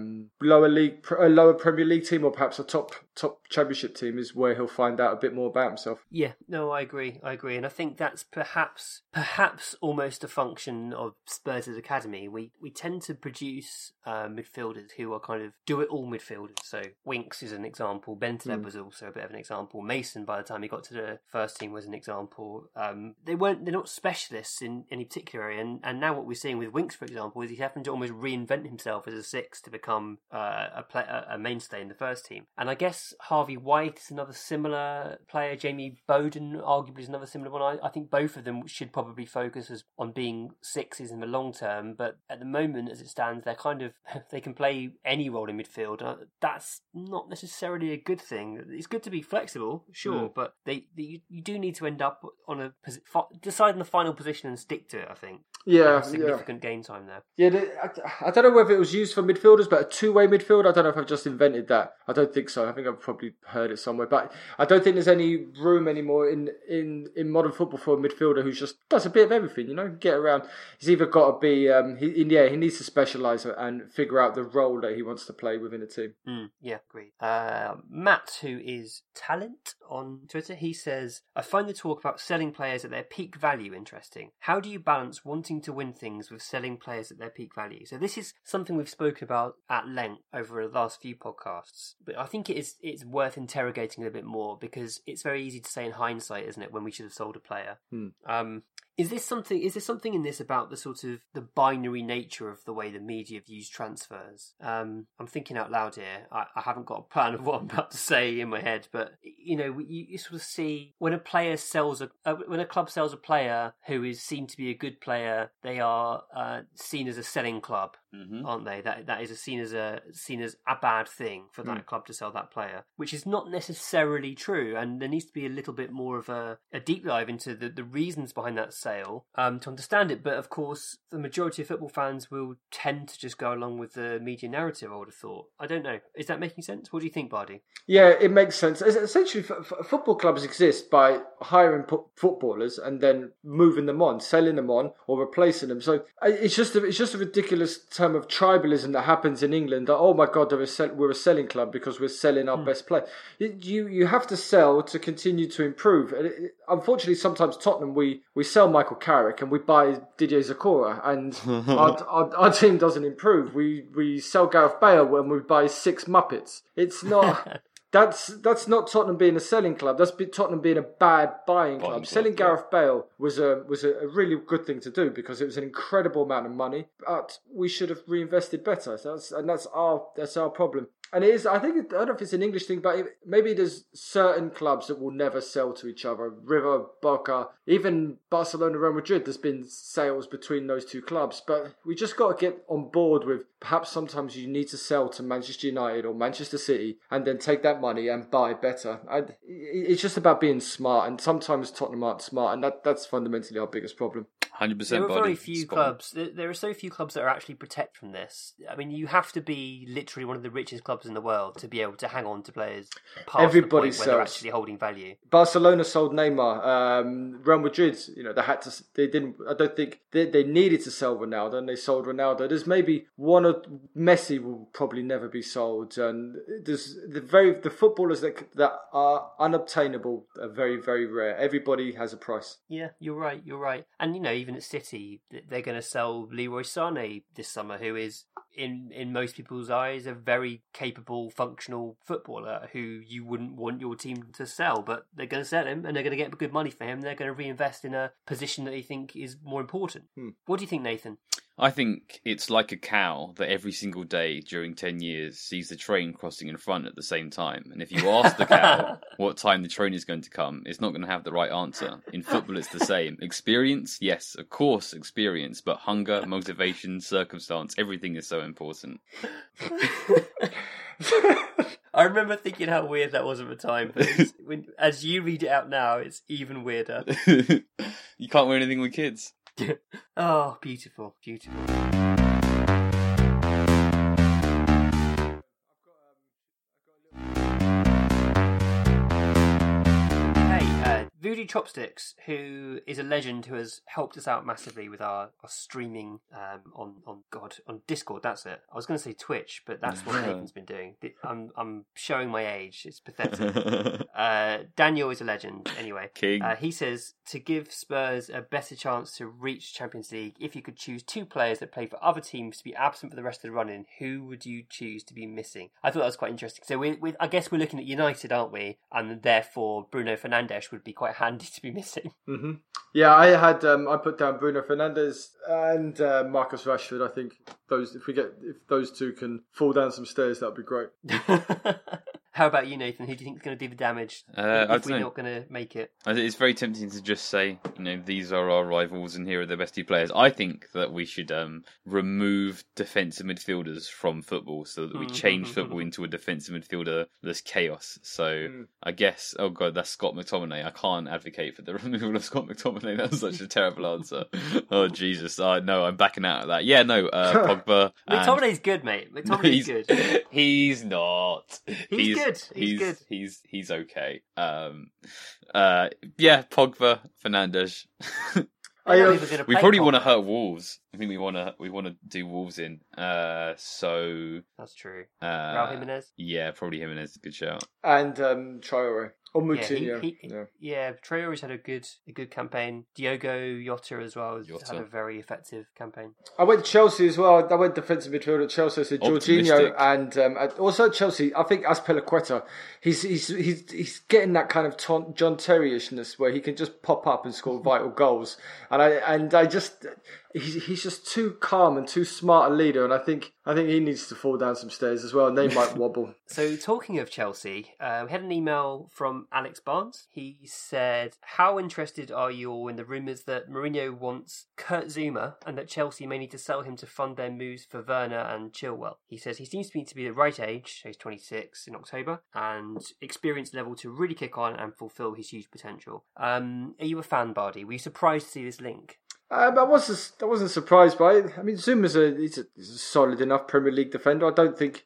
lower Premier League team, or perhaps a top Championship team, is where he'll find out a bit more about himself. Yeah, no, I agree, and I think that's perhaps almost a function of Spurs' academy. We tend to produce midfielders who are kind of do-it-all midfielders. So Winks is an example. Bentaleb was also a bit of an example. Mason, by the time he got to the first team, was an example. They're not specialists in any particular area, and now what we're seeing with Winks, for example, is he's having to almost reinvent himself as a six to become a mainstay in the first team. And I guess Harvey White is another similar player. Jamie Bowden arguably is another similar one. I think both of them should probably focus on being sixes in the long term, but at the moment, as it stands, they can play any role in midfield. That's not necessarily a good thing. It's good to be flexible, sure, but you do need to end up on decide on the final position and stick to it, I think. Yeah, significant game time there. Yeah, I don't know whether it was used for midfielders, but a two-way midfield, I don't know if I've just invented that. I don't think so. I think I've probably heard it somewhere, but I don't think there's any room anymore in modern football for a midfielder who just does a bit of everything, get around. He's either got to be, he needs to specialise and figure out the role that he wants to play within a team. Yeah, agreed. Matt, who is Talent on Twitter, he says, I find the talk about selling players at their peak value interesting. How do you balance wanting to win things with selling players at their peak value? So this is something we've spoken about at length over the last few podcasts, but I think it's worth interrogating a bit more, because it's very easy to say in hindsight, isn't it, when we should have sold a player. Is there something in this about the sort of the binary nature of the way the media views transfers? I'm thinking out loud here. I haven't got a plan of what I'm about to say in my head, but you sort of see when a player when a club sells a player who is seen to be a good player, they are seen as a selling club, aren't they? That is seen as a bad thing for that club to sell that player, which is not necessarily true. And there needs to be a little bit more of a deep dive into the reasons behind that sale to understand it. But of course, the majority of football fans will tend to just go along with the media narrative, I would have thought. I don't know. Is that making sense? What do you think, Bardi? Yeah, it makes sense. Essentially, football clubs exist by hiring footballers and then moving them on, selling them on, or replacing them. So it's just a ridiculous term of tribalism that happens in England. That, oh my God, we're a selling club because we're selling our best player. You have to sell to continue to improve. Unfortunately, sometimes Tottenham we sell Michael Carrick and we buy Didier Zakora, and our team doesn't improve. We sell Gareth Bale when we buy 6 Muppets. It's not. That's not Tottenham being a selling club. That's Tottenham being a bad buying club. Selling Gareth Bale was a really good thing to do because it was an incredible amount of money, but we should have reinvested better. That's our problem. And it is. I don't know if it's an English thing, but maybe there's certain clubs that will never sell to each other. River, Boca, even Barcelona, Real Madrid. There's been sales between those two clubs, but we just got to get on board with perhaps sometimes you need to sell to Manchester United or Manchester City and then take that money and buy better. It's just about being smart, and sometimes Tottenham aren't smart, and that's fundamentally our biggest problem. 100%. There are very few clubs. There are so few clubs that are actually protect from this. I mean, you have to be literally one of the richest clubs in the world to be able to hang on to players past Everybody the point where they're actually holding value. Barcelona sold Neymar. Real Madrid, they had to. They didn't. I don't think they needed to sell Ronaldo, and they sold Ronaldo. There's maybe one or Messi will probably never be sold, and there's the footballers that are unobtainable are very, very rare. Everybody has a price. Yeah, you're right. And even at City, they're going to sell Leroy Sané this summer, who is in most people's eyes a very capable, functional footballer who you wouldn't want your team to sell, but they're going to sell him and they're going to get good money for him. They're going to reinvest in a position that they think is more important. What do you think, Nathan? I think it's like a cow that every single day during 10 years sees the train crossing in front at the same time. And if you ask the cow what time the train is going to come, it's not going to have the right answer. In football, it's the same. Experience? Yes, of course, experience. But hunger, motivation, circumstance, everything is so important. I remember thinking how weird that was at the time, but as you read it out now, it's even weirder. You can't wear anything with kids. Oh, beautiful, beautiful. Voodoo Chopsticks, who is a legend who has helped us out massively with our streaming on Discord. That's it. I was going to say Twitch, but that's what Nathan's been doing. I'm showing my age. It's pathetic. Daniel is a legend. Anyway, King. He says to give Spurs a better chance to reach Champions League, if you could choose 2 players that play for other teams to be absent for the rest of the run-in, who would you choose to be missing? I thought that was quite interesting. So I guess we're looking at United, aren't we? And therefore Bruno Fernandes would be quite handy to be missing. Mm-hmm. Yeah, I put down Bruno Fernandes and Marcus Rashford. I think if those two can fall down some stairs, that'd be great. How about you, Nathan? Who do you think is going to do the damage if we're not going to make it? It's very tempting to just say, these are our rivals and here are the best 2 players. I think that we should remove defensive midfielders from football so that we change football into a defensive midfielder-less chaos. So I guess, oh God, that's Scott McTominay. I can't advocate for the removal of Scott McTominay. That's such a terrible answer. Oh, Jesus. No, I'm backing out of that. Yeah, no, Pogba. McTominay's good, mate. McTominay's good. He's not. He's good. He's okay. Yeah, Pogba, Fernandes. We probably want to hurt Wolves. I think we want to do Wolves in. So that's true. Raul Jimenez. Yeah, probably Jimenez is a good shout. And Traore. Or Moutinho. Traore's had a good campaign. Diogo Jota as well has had a very effective campaign. I went to Chelsea as well. I went defensive midfield at Chelsea. So Jorginho and also at Chelsea. I think Azpilicueta. He's getting that kind of John Terry-ishness where he can just pop up and score vital goals. And I just. He's just too calm and too smart a leader, and I think he needs to fall down some stairs as well, and they might wobble. So, talking of Chelsea, we had an email from Alex Barnes. He said, "How interested are you all in the rumours that Mourinho wants Kurt Zouma and that Chelsea may need to sell him to fund their moves for Werner and Chilwell?" He says he seems to be the right age, so he's 26 in October, and experience level to really kick on and fulfil his huge potential. Are you a fan, Bardi? Were you surprised to see this link? I wasn't surprised by it. I mean, Zouma's he's a solid enough Premier League defender. I don't think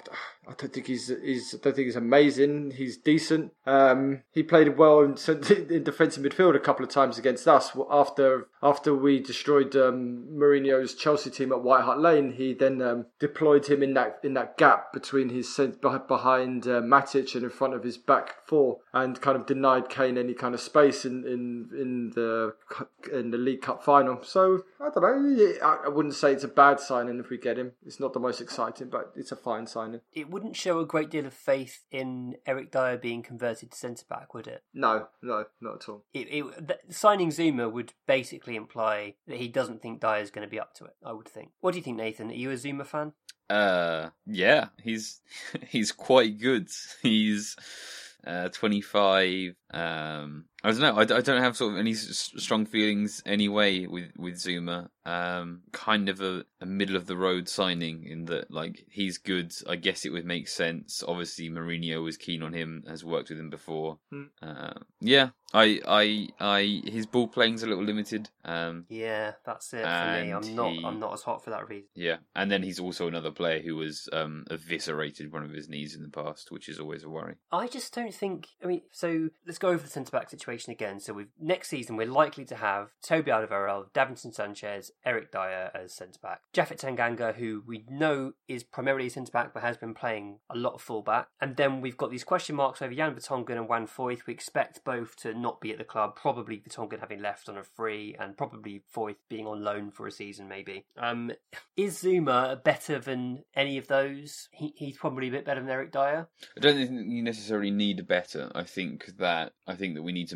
he's amazing. He's decent. He played well in defensive midfield a couple of times against us after we destroyed Mourinho's Chelsea team at White Hart Lane. He then deployed him in that gap between his behind Matic and in front of his back 4, and kind of denied Kane any kind of space in the League Cup final. So I don't know. I wouldn't say it's a bad signing if we get him. It's not the most exciting, but it's a fine signing. It wouldn't show a great deal of faith in Eric Dyer being converted to centre back, would it? No, not at all. Signing Zouma would basically imply that he doesn't think Dyer's going to be up to it, I would think. What do you think, Nathan? Are you a Zouma fan? Yeah, he's quite good. He's 25. I don't know. I don't have sort of any strong feelings anyway with Zouma. Kind of a middle of the road signing in that, like, he's good. I guess it would make sense. Obviously, Mourinho was keen on him, has worked with him before. Yeah, his ball playing's a little limited. Yeah, that's it for me. I'm not as hot for that reason. Yeah, and then he's also another player who was eviscerated one of his knees in the past, which is always a worry. I just don't think. I mean, so let's go over the centre back situation again. So next season we're likely to have Toby Alderweireld, Davinson Sanchez, Eric Dyer as centre back, Japhet Tanganga, who we know is primarily a centre back but has been playing a lot of full back, and then we've got these question marks over Jan Vertonghen and Juan Foyth. We expect both to not be at the club, probably Vertonghen having left on a free and probably Foyth being on loan for a season maybe. Is Zouma better than any of those? He's probably a bit better than Eric Dyer. I don't think you necessarily need a better. I think that we need to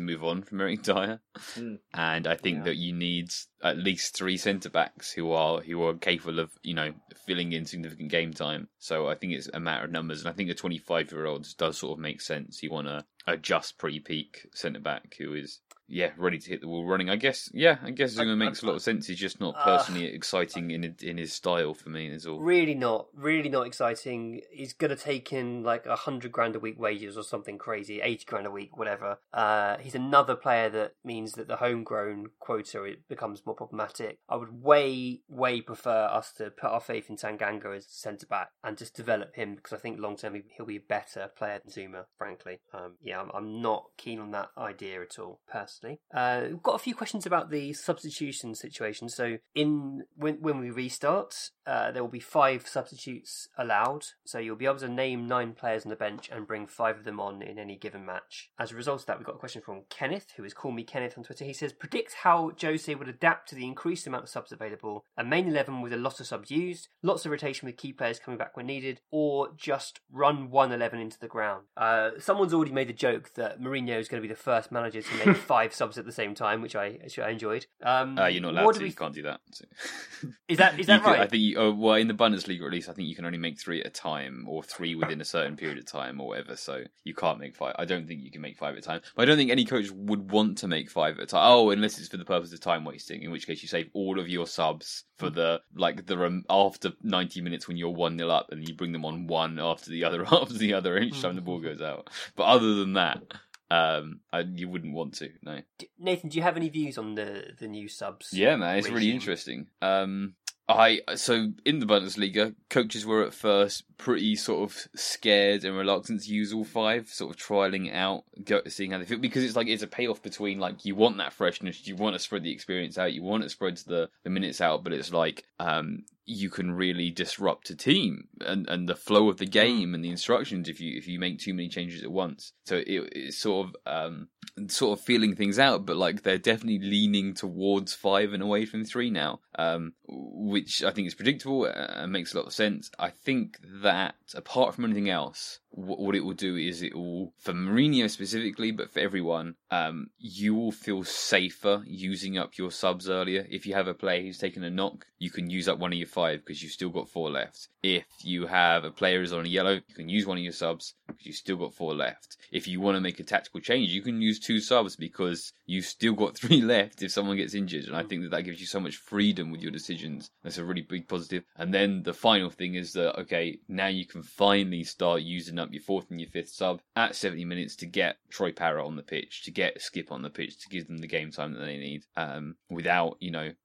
move on from Eric Dyer, and I think that you need at least 3 centre backs who are capable of filling in significant game time. So I think it's a matter of numbers, and I think a 25-year-old does sort of make sense. You want a just pre-peak centre back who is ready to hit the wall running. I guess Zouma makes a lot of sense. He's just not personally exciting in his style for me. Is all. Really not exciting. He's gonna take in like $100,000 a week wages or something crazy, $80,000 a week, whatever. He's another player that means that the homegrown quota becomes more problematic. I would way prefer us to put our faith in Tanganga as centre back and just develop him, because I think long term he'll be a better player than Zouma. Frankly, I'm not keen on that idea at all, personally. We've got a few questions about the substitution situation. So when we restart, there will be 5 substitutes allowed. So you'll be able to name 9 players on the bench and bring 5 of them on in any given match. As a result of that, we've got a question from Kenneth, who is Call Me Kenneth on Twitter. He says, predict how Jose would adapt to the increased amount of subs available. A main 11 with a lot of subs used, lots of rotation with key players coming back when needed, or just run 1-11 into the ground. Someone's already made the joke that Mourinho is going to be the first manager to make 5 subs at the same time, which I enjoyed. You're not allowed to. You can't do that. Is that right? I think in the Bundesliga at least, I think you can only make 3 at a time, or 3 within a certain period of time, or whatever. So you can't make 5. I don't think you can make 5 at a time. But I don't think any coach would want to make 5 at a time. Oh, unless it's for the purpose of time wasting, in which case you save all of your subs for the after 90 minutes when you're 1-0 up, and you bring them on one after the other each time the ball goes out. But other than that, you wouldn't want to. No. Nathan, do you have any views on the new subs? Yeah, man, it's really interesting. So in the Bundesliga, coaches were at first pretty sort of scared and reluctant to use all 5, sort of trialing it out, seeing how they feel, because it's a payoff between you want that freshness, you want to spread the experience out, you want to spread the minutes out, but it's you can really disrupt a team and the flow of the game and the instructions if you make too many changes at once. So it's sort of feeling things out, but they're definitely leaning towards 5 and away from 3 now, which I think is predictable and makes a lot of sense. I think that apart from anything else, what it will do is it will, for Mourinho specifically, but for everyone, you will feel safer using up your subs earlier. If you have a player who's taken a knock, you can use up one of your 5 because you've still got 4 left. If you have a player who's on a yellow, you can use one of your subs because you've still got 4 left. If you want to make a tactical change, you can use 2 subs because you've still got 3 left if someone gets injured. And I think that gives you so much freedom with your decisions. That's a really big positive. And then the final thing is that, okay, now you can finally start using up your 4th and your 5th sub at 70 minutes to get Troy Parrott on the pitch, to get Skip on the pitch, to give them the game time that they need, without,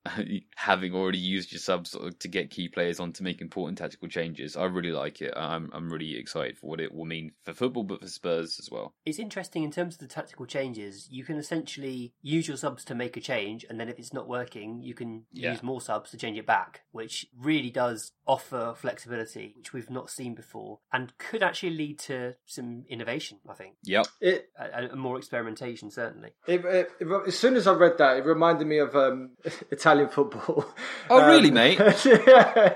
having already used your subs to get key players on to make important tactical changes. I really like it. I'm really excited for what it will mean for football, but for Spurs as well. It's interesting in terms of the tactical changes. You can essentially use your subs to make a change, and then if it's not working, you can use more subs to change it back, which really does offer flexibility, which we've not seen before, and could actually lead to some innovation, I think. Yep. And more experimentation, certainly. As soon as I read that, it reminded me of Italian football. Oh, really, mate? Yeah.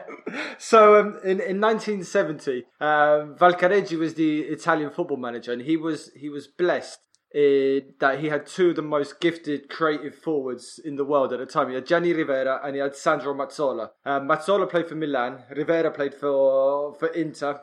So in 1970, Valcareggi was the Italian football manager, and he was blessed that he had 2 of the most gifted creative forwards in the world at the time. He had Gianni Rivera and he had Sandro Mazzola. Mazzola played for Milan, Rivera played for Inter.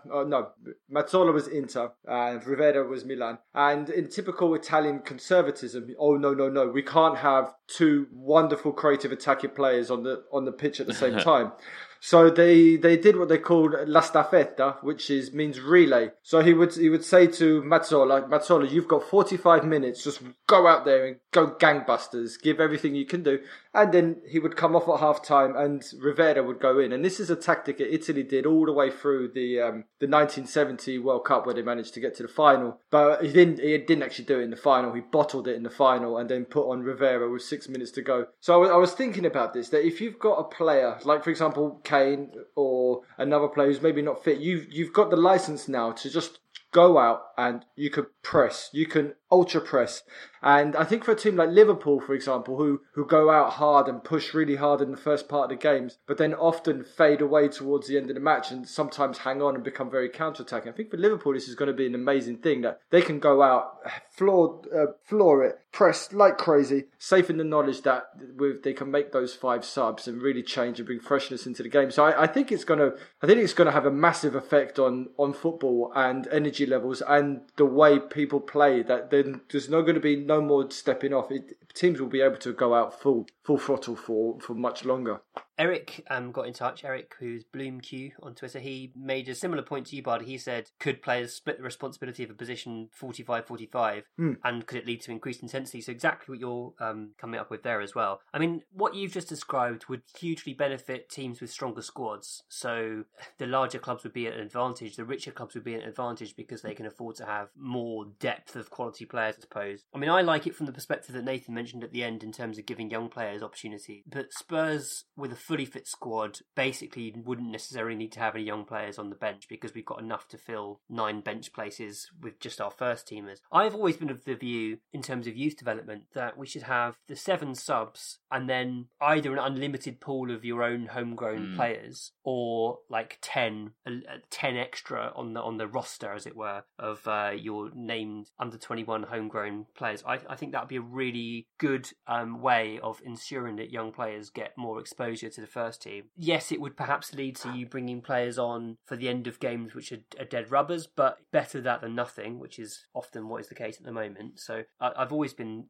Mazzola was Inter and Rivera was Milan. And in typical Italian conservatism, no, we can't have 2 wonderful creative attacking players on the pitch at the same time. So they did what they called la staffetta, which means relay. So he would say to Mazzola, you've got 45 minutes, just go out there and go gangbusters, give everything you can do. And then he would come off at half time and Rivera would go in. And this is a tactic that Italy did all the way through the 1970 World Cup, where they managed to get to the final. But he didn't actually do it in the final. He bottled it in the final and then put on Rivera with 6 minutes to go. So I was thinking about this, that if you've got a player, like for example Kane or another player who's maybe not fit, you've got the license now to just go out and you can press, you can ultra press. And I think for a team like Liverpool, for example, who go out hard and push really hard in the first part of the games, but then often fade away towards the end of the match and sometimes hang on and become very counter-attacking. I think for Liverpool, this is going to be an amazing thing that they can go out, floor it, press like crazy, safe in the knowledge that they can make those 5 subs and really change and bring freshness into the game. So I think it's going to have a massive effect on football and energy levels and the way people play. That then there's not going to be no more stepping off. Teams will be able to go out full throttle for much longer. Eric got in touch. Eric, who's BloomQ on Twitter, he made a similar point to you, Bard. He said, could players split the responsibility of a position 45-45 and could it lead to increased intensity? So exactly what you're coming up with there as well. I mean, what you've just described would hugely benefit teams with stronger squads. So the larger clubs would be at an advantage. The richer clubs would be at an advantage because they can afford to have more depth of quality players, I suppose. I mean, I like it from the perspective that Nathan mentioned at the end in terms of giving young players opportunity. But Spurs, with a fully fit squad, basically wouldn't necessarily need to have any young players on the bench because we've got enough to fill 9 bench places with just our first teamers. I've always been of the view, in terms of youth development, that we should have the 7 subs and then either an unlimited pool of your own homegrown players or like 10 extra on the roster, as it were, of your named under 21 homegrown players. I think that would be a really good way of ensuring that young players get more exposure to the first team. Yes, it would perhaps lead to you bringing players on for the end of games which are dead rubbers, but better that than nothing, which is often what is the case at the moment. So I've always been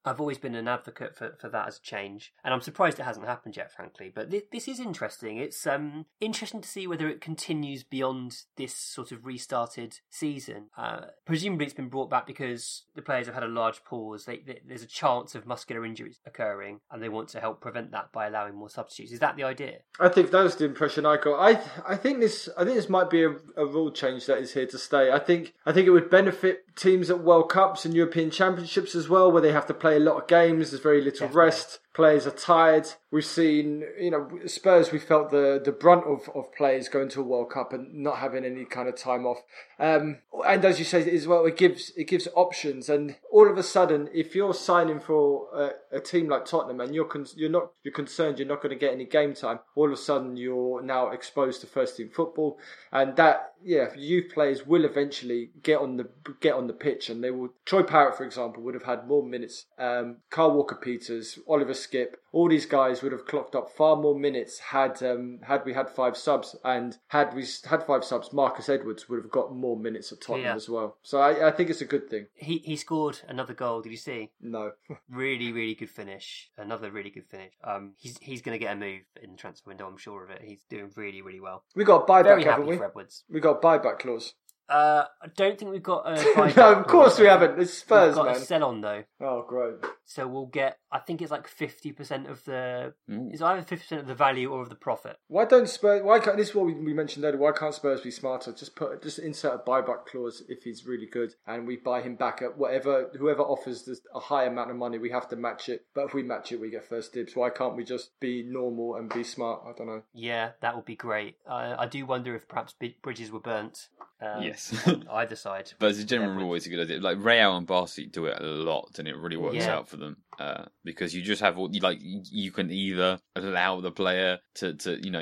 an advocate for that as a change, and I'm surprised it hasn't happened yet, frankly. But this is interesting. It's interesting to see whether it continues beyond this sort of restarted season. Presumably it's been brought back because the players have had a large pause. There's a chance of muscular injuries occurring, and they want to help prevent that by allowing more substitutes. Is that the idea? I think that was the impression I got. I think this might be a rule change that is here to stay. I think it would benefit teams at World Cups and European Championships as well, where they have to play a lot of games. There's very little rest. Players are tired. We've seen, Spurs, we felt the brunt of players going to a World Cup and not having any kind of time off. And as you say as well, it gives options. And all of a sudden, if you're signing for a team like Tottenham and you're concerned you're not going to get any game time, all of a sudden you're now exposed to first team football, and that youth players will eventually get on the pitch, and they will. Troy Parrott, for example, would have had more minutes. Carl Walker-Peters, Oliver Skipp, all these guys would have clocked up far more minutes had we had 5 subs, and had we had 5 subs, Marcus Edwards would have got more minutes at Tottenham as well. So I think it's a good thing. He scored another goal. Did you see? No. Really, really good finish. Another really good finish. He's going to get a move in the transfer window. I'm sure of it. He's doing really, really well. We got a buyback, Very haven't happy we? for Edwards. We got a buyback clause. I don't think we've got a buyback. No, of course we haven't. It's Spurs, We've got man. a sell on though. Oh, great. So we'll get, I think it's like 50% of the, it's either 50% of the value or of the profit. Why don't Spurs, this is what we mentioned earlier, why can't Spurs be smarter? Just insert a buyback clause if he's really good, and we buy him back at whoever offers a high amount of money, we have to match it. But if we match it, we get first dibs. Why can't we just be normal and be smart? I don't know. Yeah, that would be great. I do wonder if perhaps bridges were burnt. Yes. On either side. But as a general rule, it's a good idea. Like Real and Barca do it a lot, and it really works out for them. Because you just have you can either allow the player to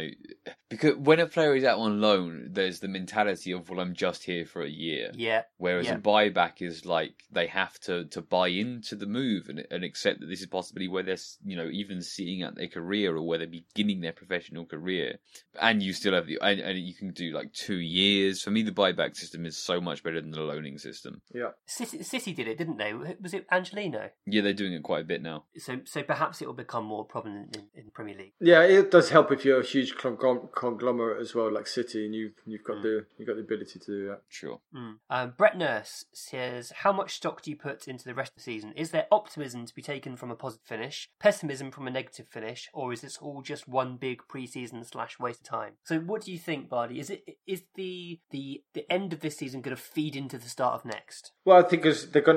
because when a player is out on loan, there's the mentality of, well, I'm just here for a year. Yeah. Whereas a buyback is like they have to buy into the move and accept that this is possibly where they're even seeing out their career or where they're beginning their professional career. And you still have and you can do like 2 years. For me, the buyback system is so much better than the loaning system. Yeah. City did it, didn't they? Was it Angelino? Yeah, they're doing it quite a bit now. So perhaps it will become more prominent in the Premier League. Yeah, it does help if you're a huge conglomerate as well, like City, and you've got the ability to do that. Sure. Brett Nurse says, how much stock do you put into the rest of the season? Is there optimism to be taken from a positive finish, pessimism from a negative finish, or is this all just one big pre-season / waste of time? So what do you think, Bardi? Is the end of this season going to feed into the start of next? Well, I think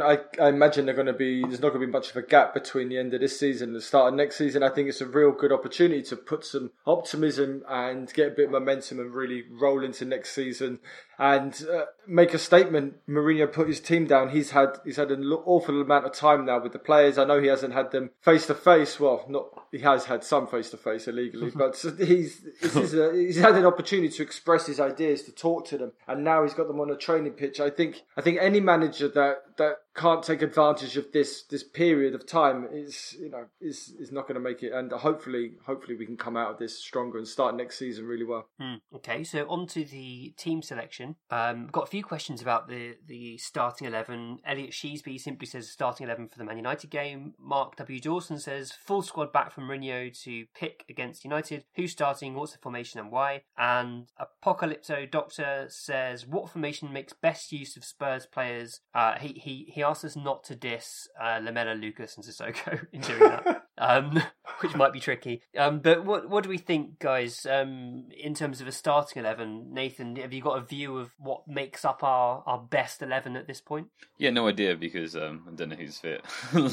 I imagine there's not going to be much of a gap between the end of this season and the start of next season. I think it's a real good opportunity to put some optimism and get a bit of momentum and really roll into next season. and make a statement. Mourinho put his team down. He's had an awful amount of time now with the players. I know he hasn't had them face to face. Well, he has had some face to face illegally, but he's had an opportunity to express his ideas, to talk to them, and now he's got them on a training pitch. I think any manager that can't take advantage of this period of time is not going to make it. And hopefully we can come out of this stronger and start next season really well. Okay, so on to the team selection. Got a few questions about the starting 11. Elliot Sheesby simply says starting 11 for the Man United game. Mark W. Dawson says full squad back from Mourinho to pick against United. Who's starting? What's the formation and why? And Apocalypto Doctor says what formation makes best use of Spurs players? He asked us not to diss Lamela, Lucas and Sissoko in doing that, which might be tricky. But what do we think, guys, in terms of a starting 11? Nathan, have you got a view of what makes up our best 11 at this point? Yeah, no idea, because I don't know who's fit.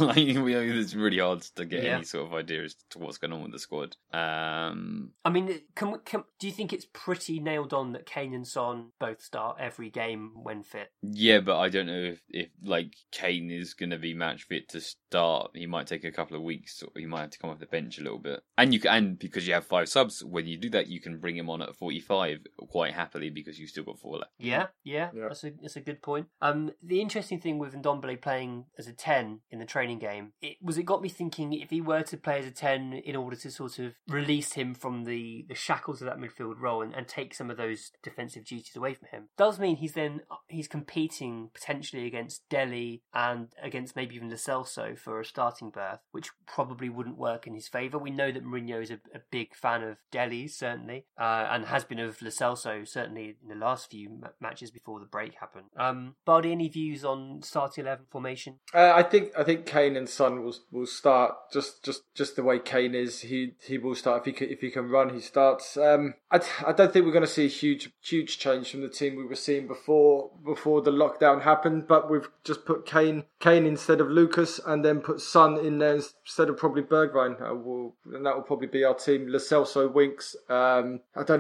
It's really hard to get any sort of idea as to what's going on with the squad. I mean, do you think it's pretty nailed on that Kane and Son both start every game when fit? Yeah, but I don't know if like Kane is going to be match fit to start. He might take a couple of weeks, or he might have to come off the bench a little bit. And because you have 5 subs, when you do that, you can bring him on at 45 quite happily because you've still got 4 left. Yeah. That's a good point. The interesting thing with Ndombele playing as a 10 in the training game, it got me thinking, if he were to play as a 10 in order to sort of release him from the shackles of that midfield role and take some of those defensive duties away from him, does mean he's competing potentially against Dele and against maybe even Lo Celso for a starting berth, which probably wouldn't work in his favour. We know that Mourinho is a big fan of Dele, certainly, and has been of Lo Celso, certainly in the last few matches before the break happened. Bardi, any views on starting 11 formation? I think Kane and Son will start just the way Kane is. He will start if he can run. He starts. I don't think we're going to see a huge change from the team we were seeing before the lockdown happened. But we've just put Kane instead of Lucas, and then put Son in there instead of probably Bergwijn. And that will probably be our team. Lo Celso, Winks. I don't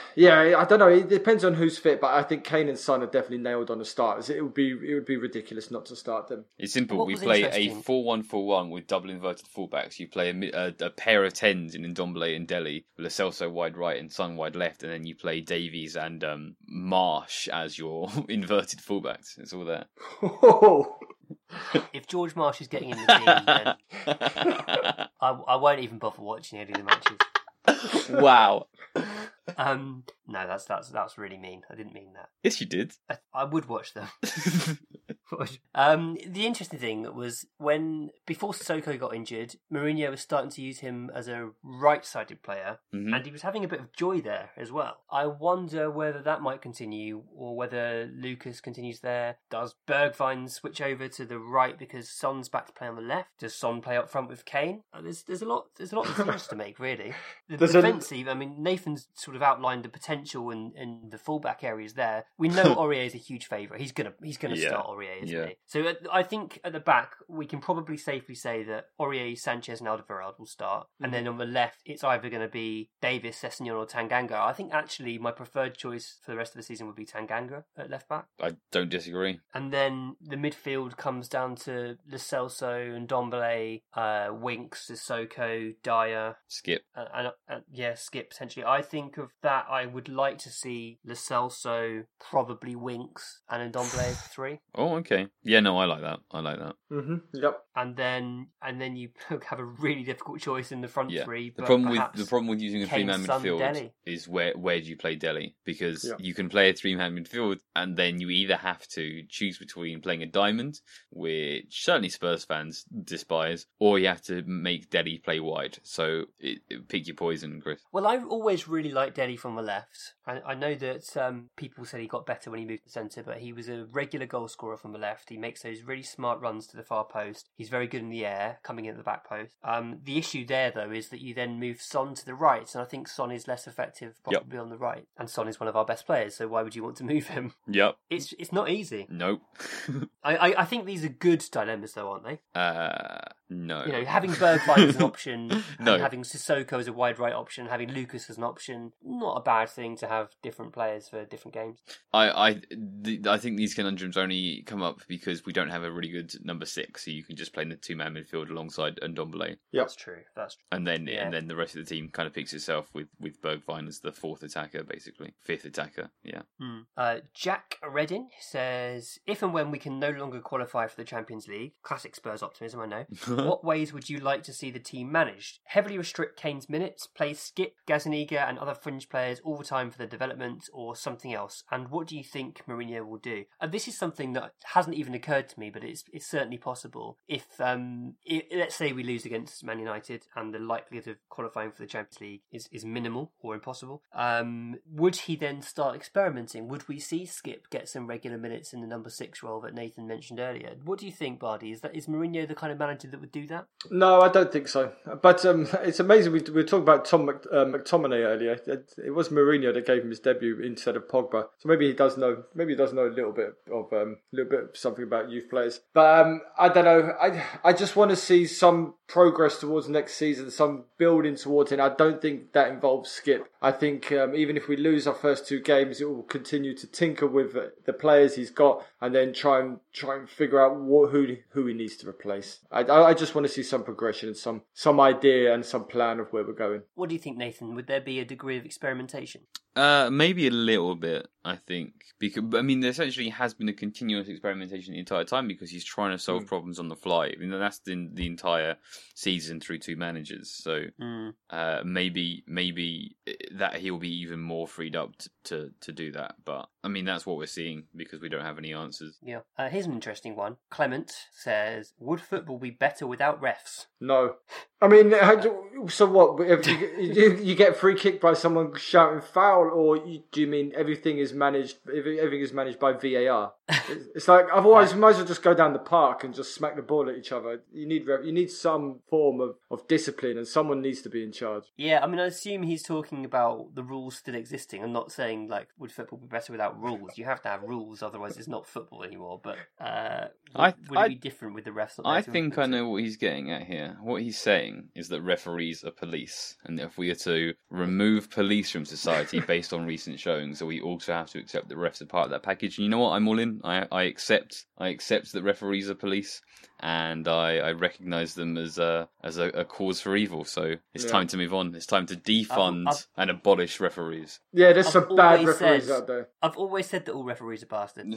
know. It depends on who's fit, but I think Kane and Son are definitely nailed on the start. It would be ridiculous not to start them. It's simple. We play a 4-1-4-1 with double inverted fullbacks. You play a pair of 10s in Ndombele and Dele, with Lo Celso wide right and Son wide left, and then you play Davies and Marsh as your inverted fullbacks. It's all there. If George Marsh is getting in the team, then I won't even bother watching any of the matches. Wow. No, that's really mean. I didn't mean that. Yes, you did. I would watch them. The interesting thing was before Sissoko got injured, Mourinho was starting to use him as a right-sided player, and he was having a bit of joy there as well. I wonder whether that might continue, or whether Lucas continues there. Does Bergwijn switch over to the right because Son's back to play on the left? Does Son play up front with Kane? There's a lot of decisions to make, really. The defensive, I mean, Nathan's sort of outlined the potential in the fullback areas there. We know Aurier is a huge favourite. He's gonna start Aurier, isn't he? So I think at the back we can probably safely say that Aurier, Sanchez, and Alderweireld will start, and then on the left it's either going to be Davis, Sessegnon, or Tanganga. I think actually my preferred choice for the rest of the season would be Tanganga at left back. I don't disagree. And then the midfield comes down to Lo Celso and Ndombele, Winks, Sissoko, Dyer, Skip, Skip potentially. I think of that. I would like to see Lo Celso, probably Winks, and Ndombele 3. Oh, okay. Yeah, no, I like that. Mm-hmm. Yep. And then you have a really difficult choice in the front 3. The problem with using a 3-man midfield is where do you play Dele? Because you can play a 3-man midfield, and then you either have to choose between playing a diamond, which certainly Spurs fans despise, or you have to make Dele play wide. So pick your poison, Chris. Well, I always really liked Dele from the left. I know that people said he got better when he moved to centre, but he was a regular goal scorer from the left. He makes those really smart runs to the far post. He's very good in the air, coming in at the back post. The issue there, though, is that you then move Son to the right, and I think Son is less effective probably on the right. And Son is one of our best players, so why would you want to move him? Yep. It's not easy. Nope. I think these are good dilemmas, though, aren't they? No. You know, having Bergwijn as an option, No. and having Sissoko as a wide right option, having Lucas as an option, not a bad thing to have different players for different games. I think these conundrums only come up because we don't have a really good number 6, so you can just play in the 2-man midfield alongside Ndombele. Yep. That's true. And then the rest of the team kind of picks itself with Bergwijn as the 4th attacker, basically. 5th attacker, yeah. Jack Reddin says, if and when we can no longer qualify for the Champions League, classic Spurs optimism, I know, what ways would you like to see the team managed? Heavily restrict Kane's minutes, play Skip, Gazaniga and other fringe players all the time for the development, or something else? And what do you think Mourinho will do? This is something that hasn't even occurred to me, but it's certainly possible. If let's say we lose against Man United and the likelihood of qualifying for the Champions League is minimal or impossible, would he then start experimenting? Would we see Skip get some regular minutes in the number 6 role that Nathan mentioned earlier? What do you think, Bardi? Is Mourinho the kind of manager that would do that? No, I don't think so. But it's amazing. We were talking about Tom McTominay earlier. It was Mourinho that gave him his debut instead of Pogba. So maybe he does know. Maybe he does know a little bit of something about youth players. But I don't know. I just want to see some progress towards next season, some building towards it. I don't think that involves Skip. I think even if we lose our first 2 games, it will continue to tinker with the players he's got, and then try and figure out who he needs to replace. I just want to see some progression and some idea and some plan of where we're going. What do you think, Nathan? Would there be a degree of experimentation? Maybe a little bit, I think. Because, I mean, there essentially has been a continuous experimentation the entire time because he's trying to solve problems on the fly. I mean, that's the entire season through 2 managers. So maybe that he'll be even more freed up to do that. But, I mean, that's what we're seeing because we don't have any answers. Yeah. Here's an interesting one. Clement says, would football be better without refs? No. I mean, so what? If you get free kick by someone shouting foul, or do you mean everything is managed by VAR? It's like otherwise you might as well just go down the park and just smack the ball at each other. You need some form of discipline, and someone needs to be in charge. Yeah, I mean, I assume he's talking about the rules still existing. I'm not saying like would football be better without rules. You have to have rules, otherwise it's not football anymore. But would it be different with the refs? I think I know what he's getting at here. What he's saying is that referees are police, and if we are to remove police from society based on recent showings, so we also have to accept that refs are part of that package. And you know what? I'm all in. I accept that referees are police, and I recognise them as a cause for evil. So it's time to move on. It's time to defund and abolish referees. Yeah, there's some bad referees out there. I've always said that all referees are bastards.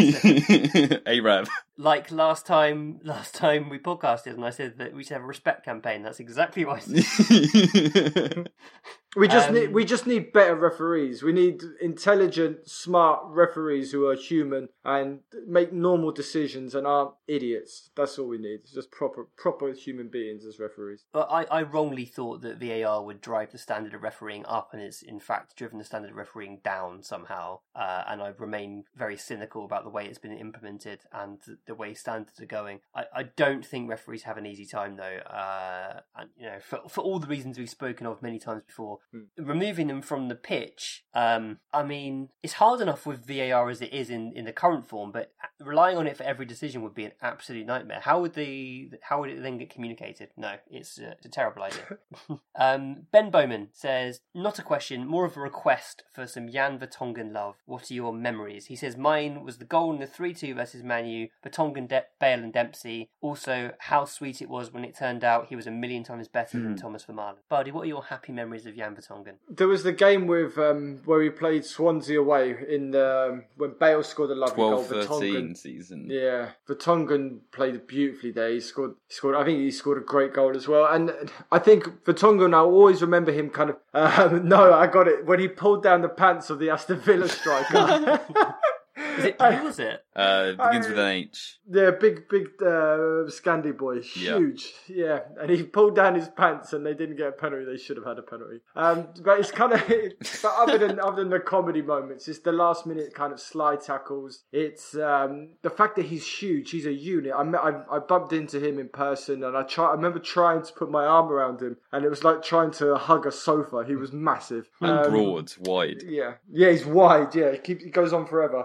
Arab. Like last time we podcasted, and I said that we should have a respect campaign. That's exactly what I said. We just need better referees. We need intelligent, smart referees who are human and make normal decisions and aren't idiots. That's all we need. It's just proper human beings as referees. But I wrongly thought that VAR would drive the standard of refereeing up, and it's in fact driven the standard of refereeing down somehow. And I remain very cynical about the way it's been implemented and the way standards are going. I don't think referees have an easy time though. And you know, for all the reasons we've spoken of many times before, removing them from the pitch. I mean, it's hard enough with VAR as it is in the current form, but relying on it for every decision would be an absolute nightmare. How would it then get communicated? No, it's a terrible idea. Ben Bowman says, not a question, more of a request for some Jan Vertonghen love. What are your memories? He says, mine was the goal in the 3-2 versus Man U, Vertonghen, Bale and Dempsey. Also, how sweet it was when it turned out he was a million times better than Thomas Vermaelen. Bardi, what are your happy memories of Jan Vertonghen? There was the game with where we played Swansea away in when Bale scored a lovely goal. 12-13 season. Yeah, Vertonghen played beautifully there. He scored. I think he scored a great goal as well. And I think Vertonghen, I always remember him kind of. No, I got it when he pulled down the pants of the Aston Villa striker. Who was it? It begins with an H. Yeah, big Scandi boy, huge. Yeah, and he pulled down his pants, and they didn't get a penalty. They should have had a penalty. But it's kind of, but other than the comedy moments, it's the last minute kind of slide tackles. It's the fact that he's huge. He's a unit. I bumped into him in person, and I remember trying to put my arm around him, and it was like trying to hug a sofa. He was massive. And broad, wide. Yeah, he's wide. Yeah, he goes on forever. He's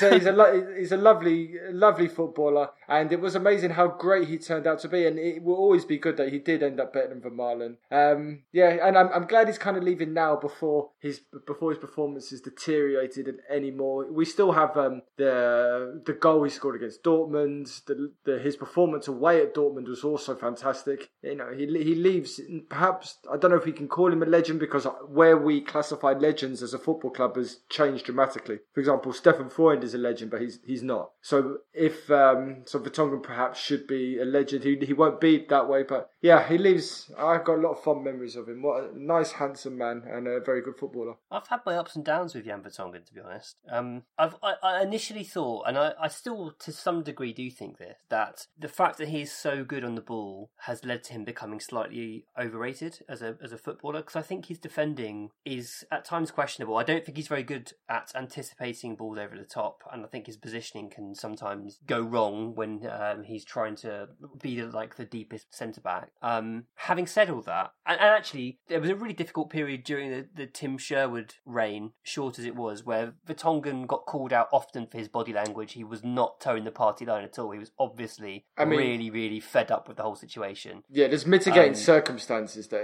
he's a lovely footballer, and it was amazing how great he turned out to be. And it will always be good that he did end up better than Vermaelen. And I'm glad he's kind of leaving now before his performances deteriorated anymore. We still have the goal he scored against Dortmund. His performance away at Dortmund was also fantastic. You know, he leaves. Perhaps I don't know if we can call him a legend, because where we classify legends as a football club has changed dramatically. For example, Stefan Freund is a legend, but he's not. So if Vertonghen perhaps should be a legend, he won't be that way. But yeah, he leaves. I've got a lot of fond memories of him. What a nice, handsome man, and a very good footballer. I've had my ups and downs with Jan Vertonghen, to be honest. I initially thought, and I still to some degree do think this, that the fact that he's so good on the ball has led to him becoming slightly overrated as a footballer, because I think his defending is at times questionable. I don't think he's very good at anticipating balls over the top, and I think his positioning can sometimes go wrong when he's trying to be like the deepest centre back. Having said all that, and actually there was a really difficult period during the Tim Sherwood reign, short as it was, where Vertonghen got called out often for his body language. He was not towing the party line at all. He was obviously really, really fed up with the whole situation. Yeah, there's mitigating circumstances there.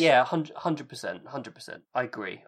100%. I agree.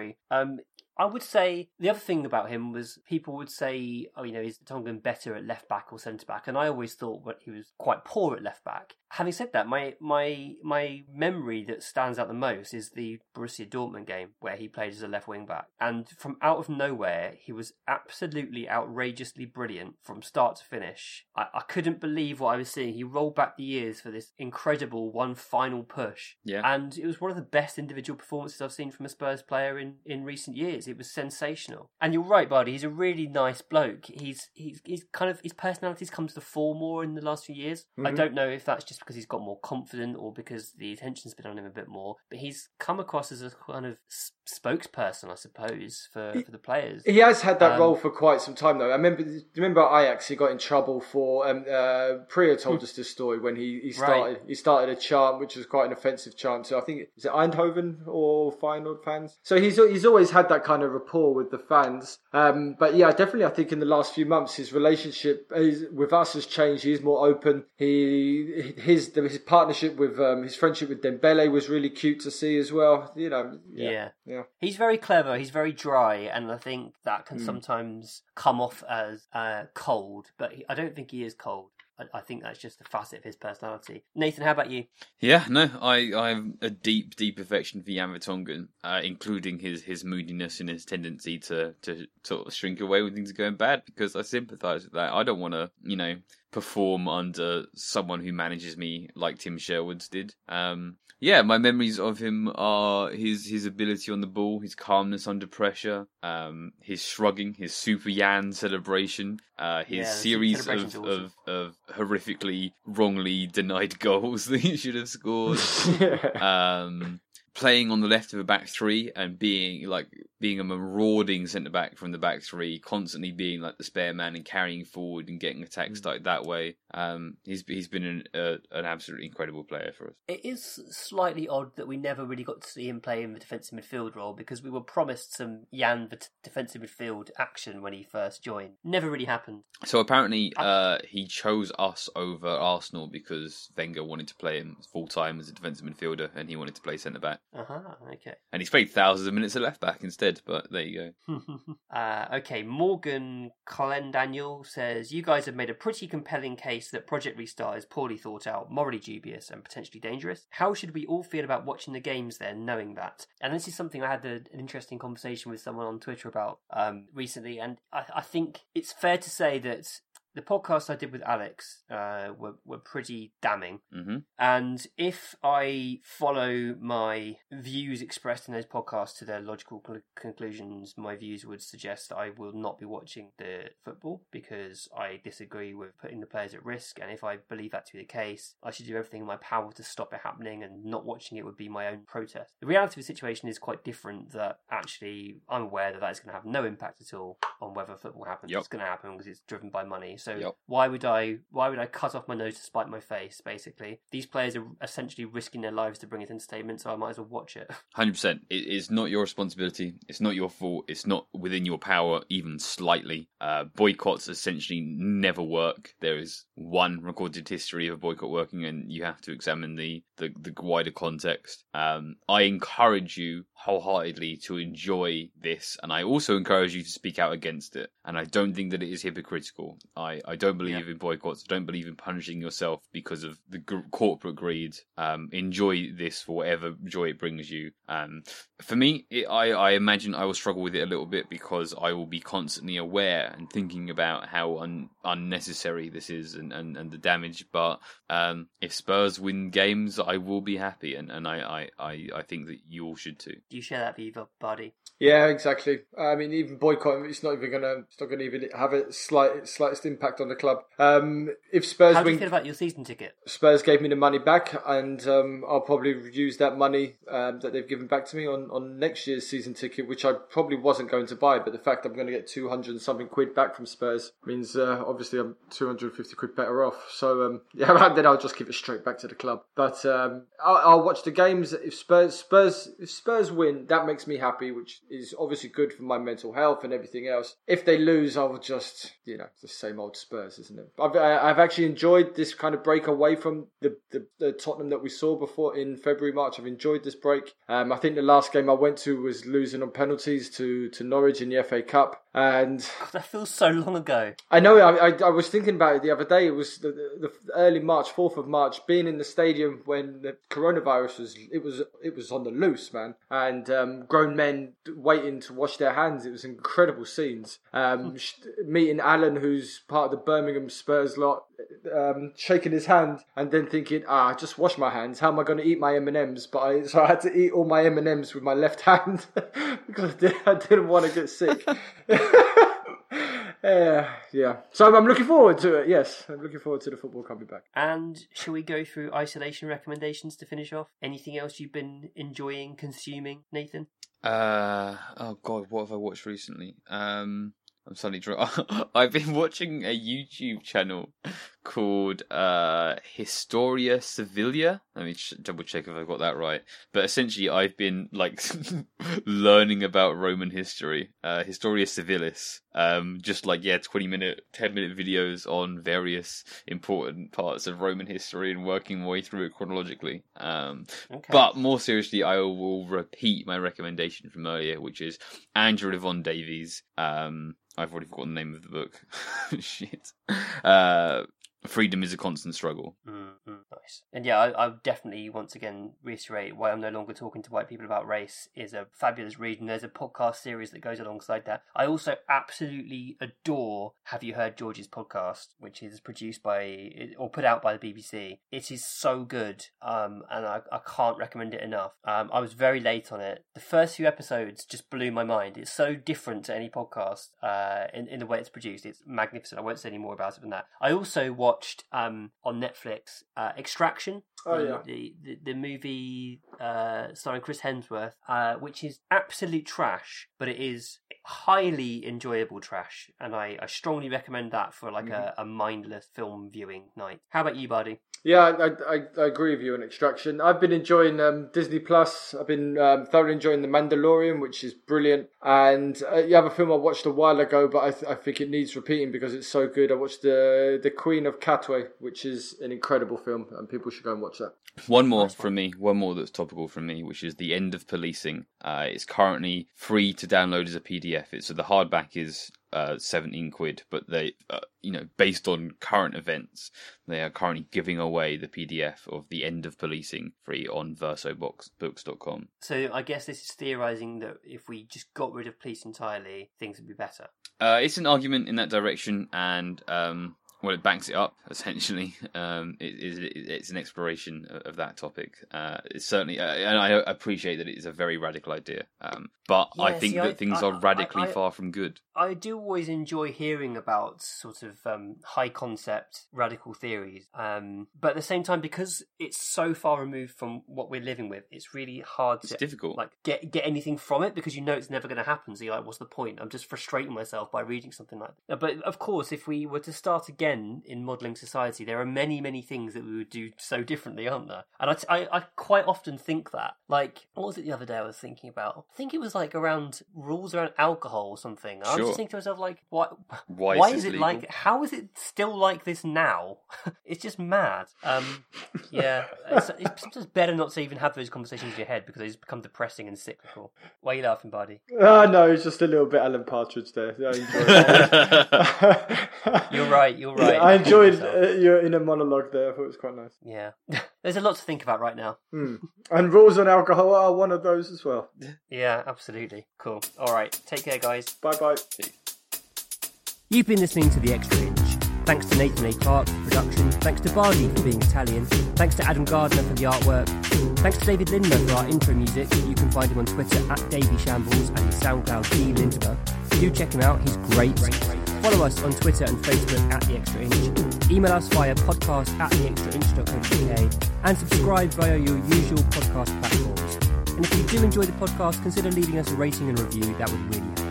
I would say the other thing about him was people would say, is Vertonghen better at left back or centre back? And I always thought that he was quite poor at left back. Having said that, my memory that stands out the most is the Borussia Dortmund game where he played as a left wing back. And from out of nowhere, he was absolutely outrageously brilliant from start to finish. I couldn't believe what I was seeing. He rolled back the years for this incredible one final push. Yeah. And it was one of the best individual performances I've seen from a Spurs player in recent years. It was sensational. And you're right, Bardi, he's a really nice bloke. He's kind of, his personality's come to the fore more in the last few years. Mm-hmm. I don't know if that's just because he's got more confident or because the attention's been on him a bit more, but he's come across as a kind of spokesperson, I suppose, for the players. He has had that role for quite some time, though. I remember at Ajax, he got in trouble for, Priya told us this story when he started a chant, which was quite an offensive chant. So I think, is it Eindhoven or Feyenoord fans? So he's always had that kind of rapport with the fans. But yeah, definitely I think in the last few months, his relationship with us has changed. He's more open. His partnership with, his friendship with Dembele was really cute to see as well. Yeah. He's very clever. He's very dry, and I think that can sometimes come off as cold. But I don't think he is cold. I think that's just a facet of his personality. Nathan, how about you? Yeah, no, I have a deep affection for Jan Vertonghen, including his moodiness and his tendency to sort of shrink away when things are going bad, because I sympathise with that. I don't want to, perform under someone who manages me like Tim Sherwood's did. My memories of him are his ability on the ball, his calmness under pressure, his shrugging, his Super Jan celebration, his series of horrifically wrongly denied goals that he should have scored. Playing on the left of a back three and being a marauding centre back from the back three, constantly being like the spare man and carrying forward and getting attacks started that way. He's been an absolutely incredible player for us. It is slightly odd that we never really got to see him play in the defensive midfield role, because we were promised some Jan defensive midfield action when he first joined. Never really happened. So apparently he chose us over Arsenal because Wenger wanted to play him full time as a defensive midfielder and he wanted to play centre back. Okay. And he's played thousands of minutes at left back instead, but there you go. Okay, Morgan Clendaniel says, you guys have made a pretty compelling case that Project Restart is poorly thought out, morally dubious and potentially dangerous. How should we all feel about watching the games then, knowing that? And this is something I had an interesting conversation with someone on Twitter about recently, and I think it's fair to say that the podcasts I did with Alex were pretty damning. Mm-hmm. And if I follow my views expressed in those podcasts to their logical conclusions, my views would suggest that I will not be watching the football because I disagree with putting the players at risk. And if I believe that to be the case, I should do everything in my power to stop it happening, and not watching it would be my own protest. The reality of the situation is quite different, that actually I'm aware that is going to have no impact at all on whether football happens. Yep. It's going to happen because it's driven by money. So why would I cut off my nose to spite my face? Basically, these players are essentially risking their lives to bring us entertainment, so I might as well watch it. 100%. It's not your responsibility. It's not your fault. It's not within your power, even slightly. Boycotts essentially never work. There is one recorded history of a boycott working, and you have to examine the wider context. I encourage you wholeheartedly to enjoy this, and I also encourage you to speak out against it. And I don't think that it is hypocritical. I don't believe in boycotts. I don't believe in punishing yourself because of the corporate greed. Enjoy this for whatever joy it brings you. For me, I imagine I will struggle with it a little bit because I will be constantly aware and thinking about how unnecessary this is and the damage. But if Spurs win games, I will be happy, and I think that you all should too. Do you share that view, Bardi? Yeah, exactly. I mean, even boycotting, it's not going to even have a slightest impact on the club. If Spurs How do you feel about your season ticket? Spurs gave me the money back, and I'll probably use that money that they've given back to me on next year's season ticket, which I probably wasn't going to buy. But the fact I'm going to get 200 and something quid back from Spurs means obviously I'm 250 quid better off. So then I'll just give it straight back to the club. But I'll watch the games. If Spurs win, that makes me happy, which is obviously good for my mental health and everything else. If they lose, I'll just, it's the same old Spurs, isn't it? I've actually enjoyed this kind of break away from the Tottenham that we saw before in February, March. I've enjoyed this break. I think the last game I went to was losing on penalties to Norwich in the FA Cup. And God, that feels so long ago. I know. I was thinking about it the other day. It was the early March, 4th of March, being in the stadium when the coronavirus was on the loose, man, and grown men waiting to wash their hands. It was incredible scenes. Meeting Alan, who's part of the Birmingham Spurs lot, shaking his hand and then thinking, I just wash my hands. How am I going to eat my M&Ms? So I had to eat all my M&Ms with my left hand because I didn't want to get sick. Yeah. So I'm looking forward to it. Yes, I'm looking forward to the football coming back. And shall we go through isolation recommendations to finish off? Anything else you've been enjoying, consuming, Nathan? Oh God, what have I watched recently? I'm suddenly drunk. I've been watching a YouTube channel called Historia Sevilla. Let me double check if I've got that right. But essentially, I've been learning about Roman history. Historia Civilis. Just 10-minute videos on various important parts of Roman history and working my way through it chronologically. Okay. But more seriously, I will repeat my recommendation from earlier, which is Angela Yvonne Davies. I've already forgotten the name of the book. Shit. Freedom is a Constant Struggle. Nice. And yeah, I'll definitely once again reiterate why I'm no longer talking to white people about race is a fabulous read, and there's a podcast series that goes alongside that. I also absolutely adore Have You Heard George's podcast, which is produced or put out by the BBC. It is so good, and I can't recommend it enough. I was very late on it. The first few episodes just blew my mind. It's so different to any podcast in the way it's produced. It's magnificent. I won't say any more about it than that. I also watched on Netflix Extraction, the movie starring Chris Hemsworth, which is absolute trash, but it is highly enjoyable trash, and I strongly recommend that for a mindless film viewing night. How about you, Bardi? Yeah, I agree with you on Extraction. I've been enjoying Disney Plus. I've been thoroughly enjoying The Mandalorian, which is brilliant. And you have a film I watched a while ago, but I think it needs repeating because it's so good. I watched the Queen of Katwe, which is an incredible film, and people should go and watch that. One more from me, one more that's topical from me, which is The End of Policing. It's currently free to download as a PDF. So the hardback is 17 quid, but they, based on current events, they are currently giving away the PDF of The End of Policing free on versobooks.com. So I guess this is theorising that if we just got rid of police entirely, things would be better. It's an argument in that direction, and Well, it backs it up, essentially. It's an exploration of that topic. It's certainly, and I appreciate that it is a very radical idea. But I think that things are radically far from good. I do always enjoy hearing about sort of high concept radical theories. But at the same time, because it's so far removed from what we're living with, it's really hard to difficult. Like get anything from it, because you know it's never going to happen. So you're like, what's the point? I'm just frustrating myself by reading something like that. But of course, if we were to start again in modelling society, there are many, many things that we would do so differently, aren't there? And I quite often think that. Like, what was it the other day I was thinking about? I think it was like around rules around alcohol or something. I was just thinking to myself, like, why is it legal? Like, how is it still like this now? It's just mad. Yeah, it's sometimes better not to even have those conversations in your head, because they just become depressing and cyclical. Why are you laughing, buddy? No, it's just a little bit Alan Partridge there. I enjoyed You're right. Yeah, I enjoyed your inner monologue there. I thought it was quite nice. Yeah. There's a lot to think about right now. And rules on alcohol are one of those as well. Yeah, absolutely. Cool. All right. Take care, guys. Bye-bye. You've been listening to The Extra Inch. Thanks to Nathan A. Clark for production. Thanks to Bardi for being Italian. Thanks to Adam Gardner for the artwork. Thanks to David Lindmer for our intro music. You can find him on Twitter @DavyShambles and his SoundCloud @DLindmer. Do check him out. He's great. Follow us on Twitter and Facebook @The Extra Inch. Email us via podcast@theextrainch.co.uk and subscribe via your usual podcast platforms. And if you do enjoy the podcast, consider leaving us a rating and review. That would really help.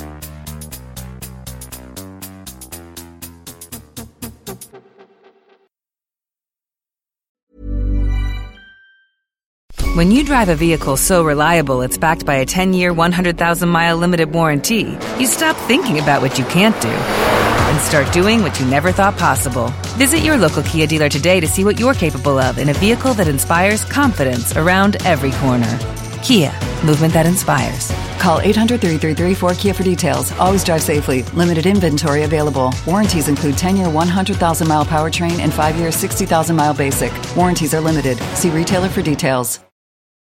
When you drive a vehicle so reliable it's backed by a 10-year, 100,000-mile limited warranty, you stop thinking about what you can't do and start doing what you never thought possible. Visit your local Kia dealer today to see what you're capable of in a vehicle that inspires confidence around every corner. Kia, movement that inspires. Call 800-333-4KIA for details. Always drive safely. Limited inventory available. Warranties include 10-year, 100,000-mile powertrain and 5-year, 60,000-mile basic. Warranties are limited. See retailer for details.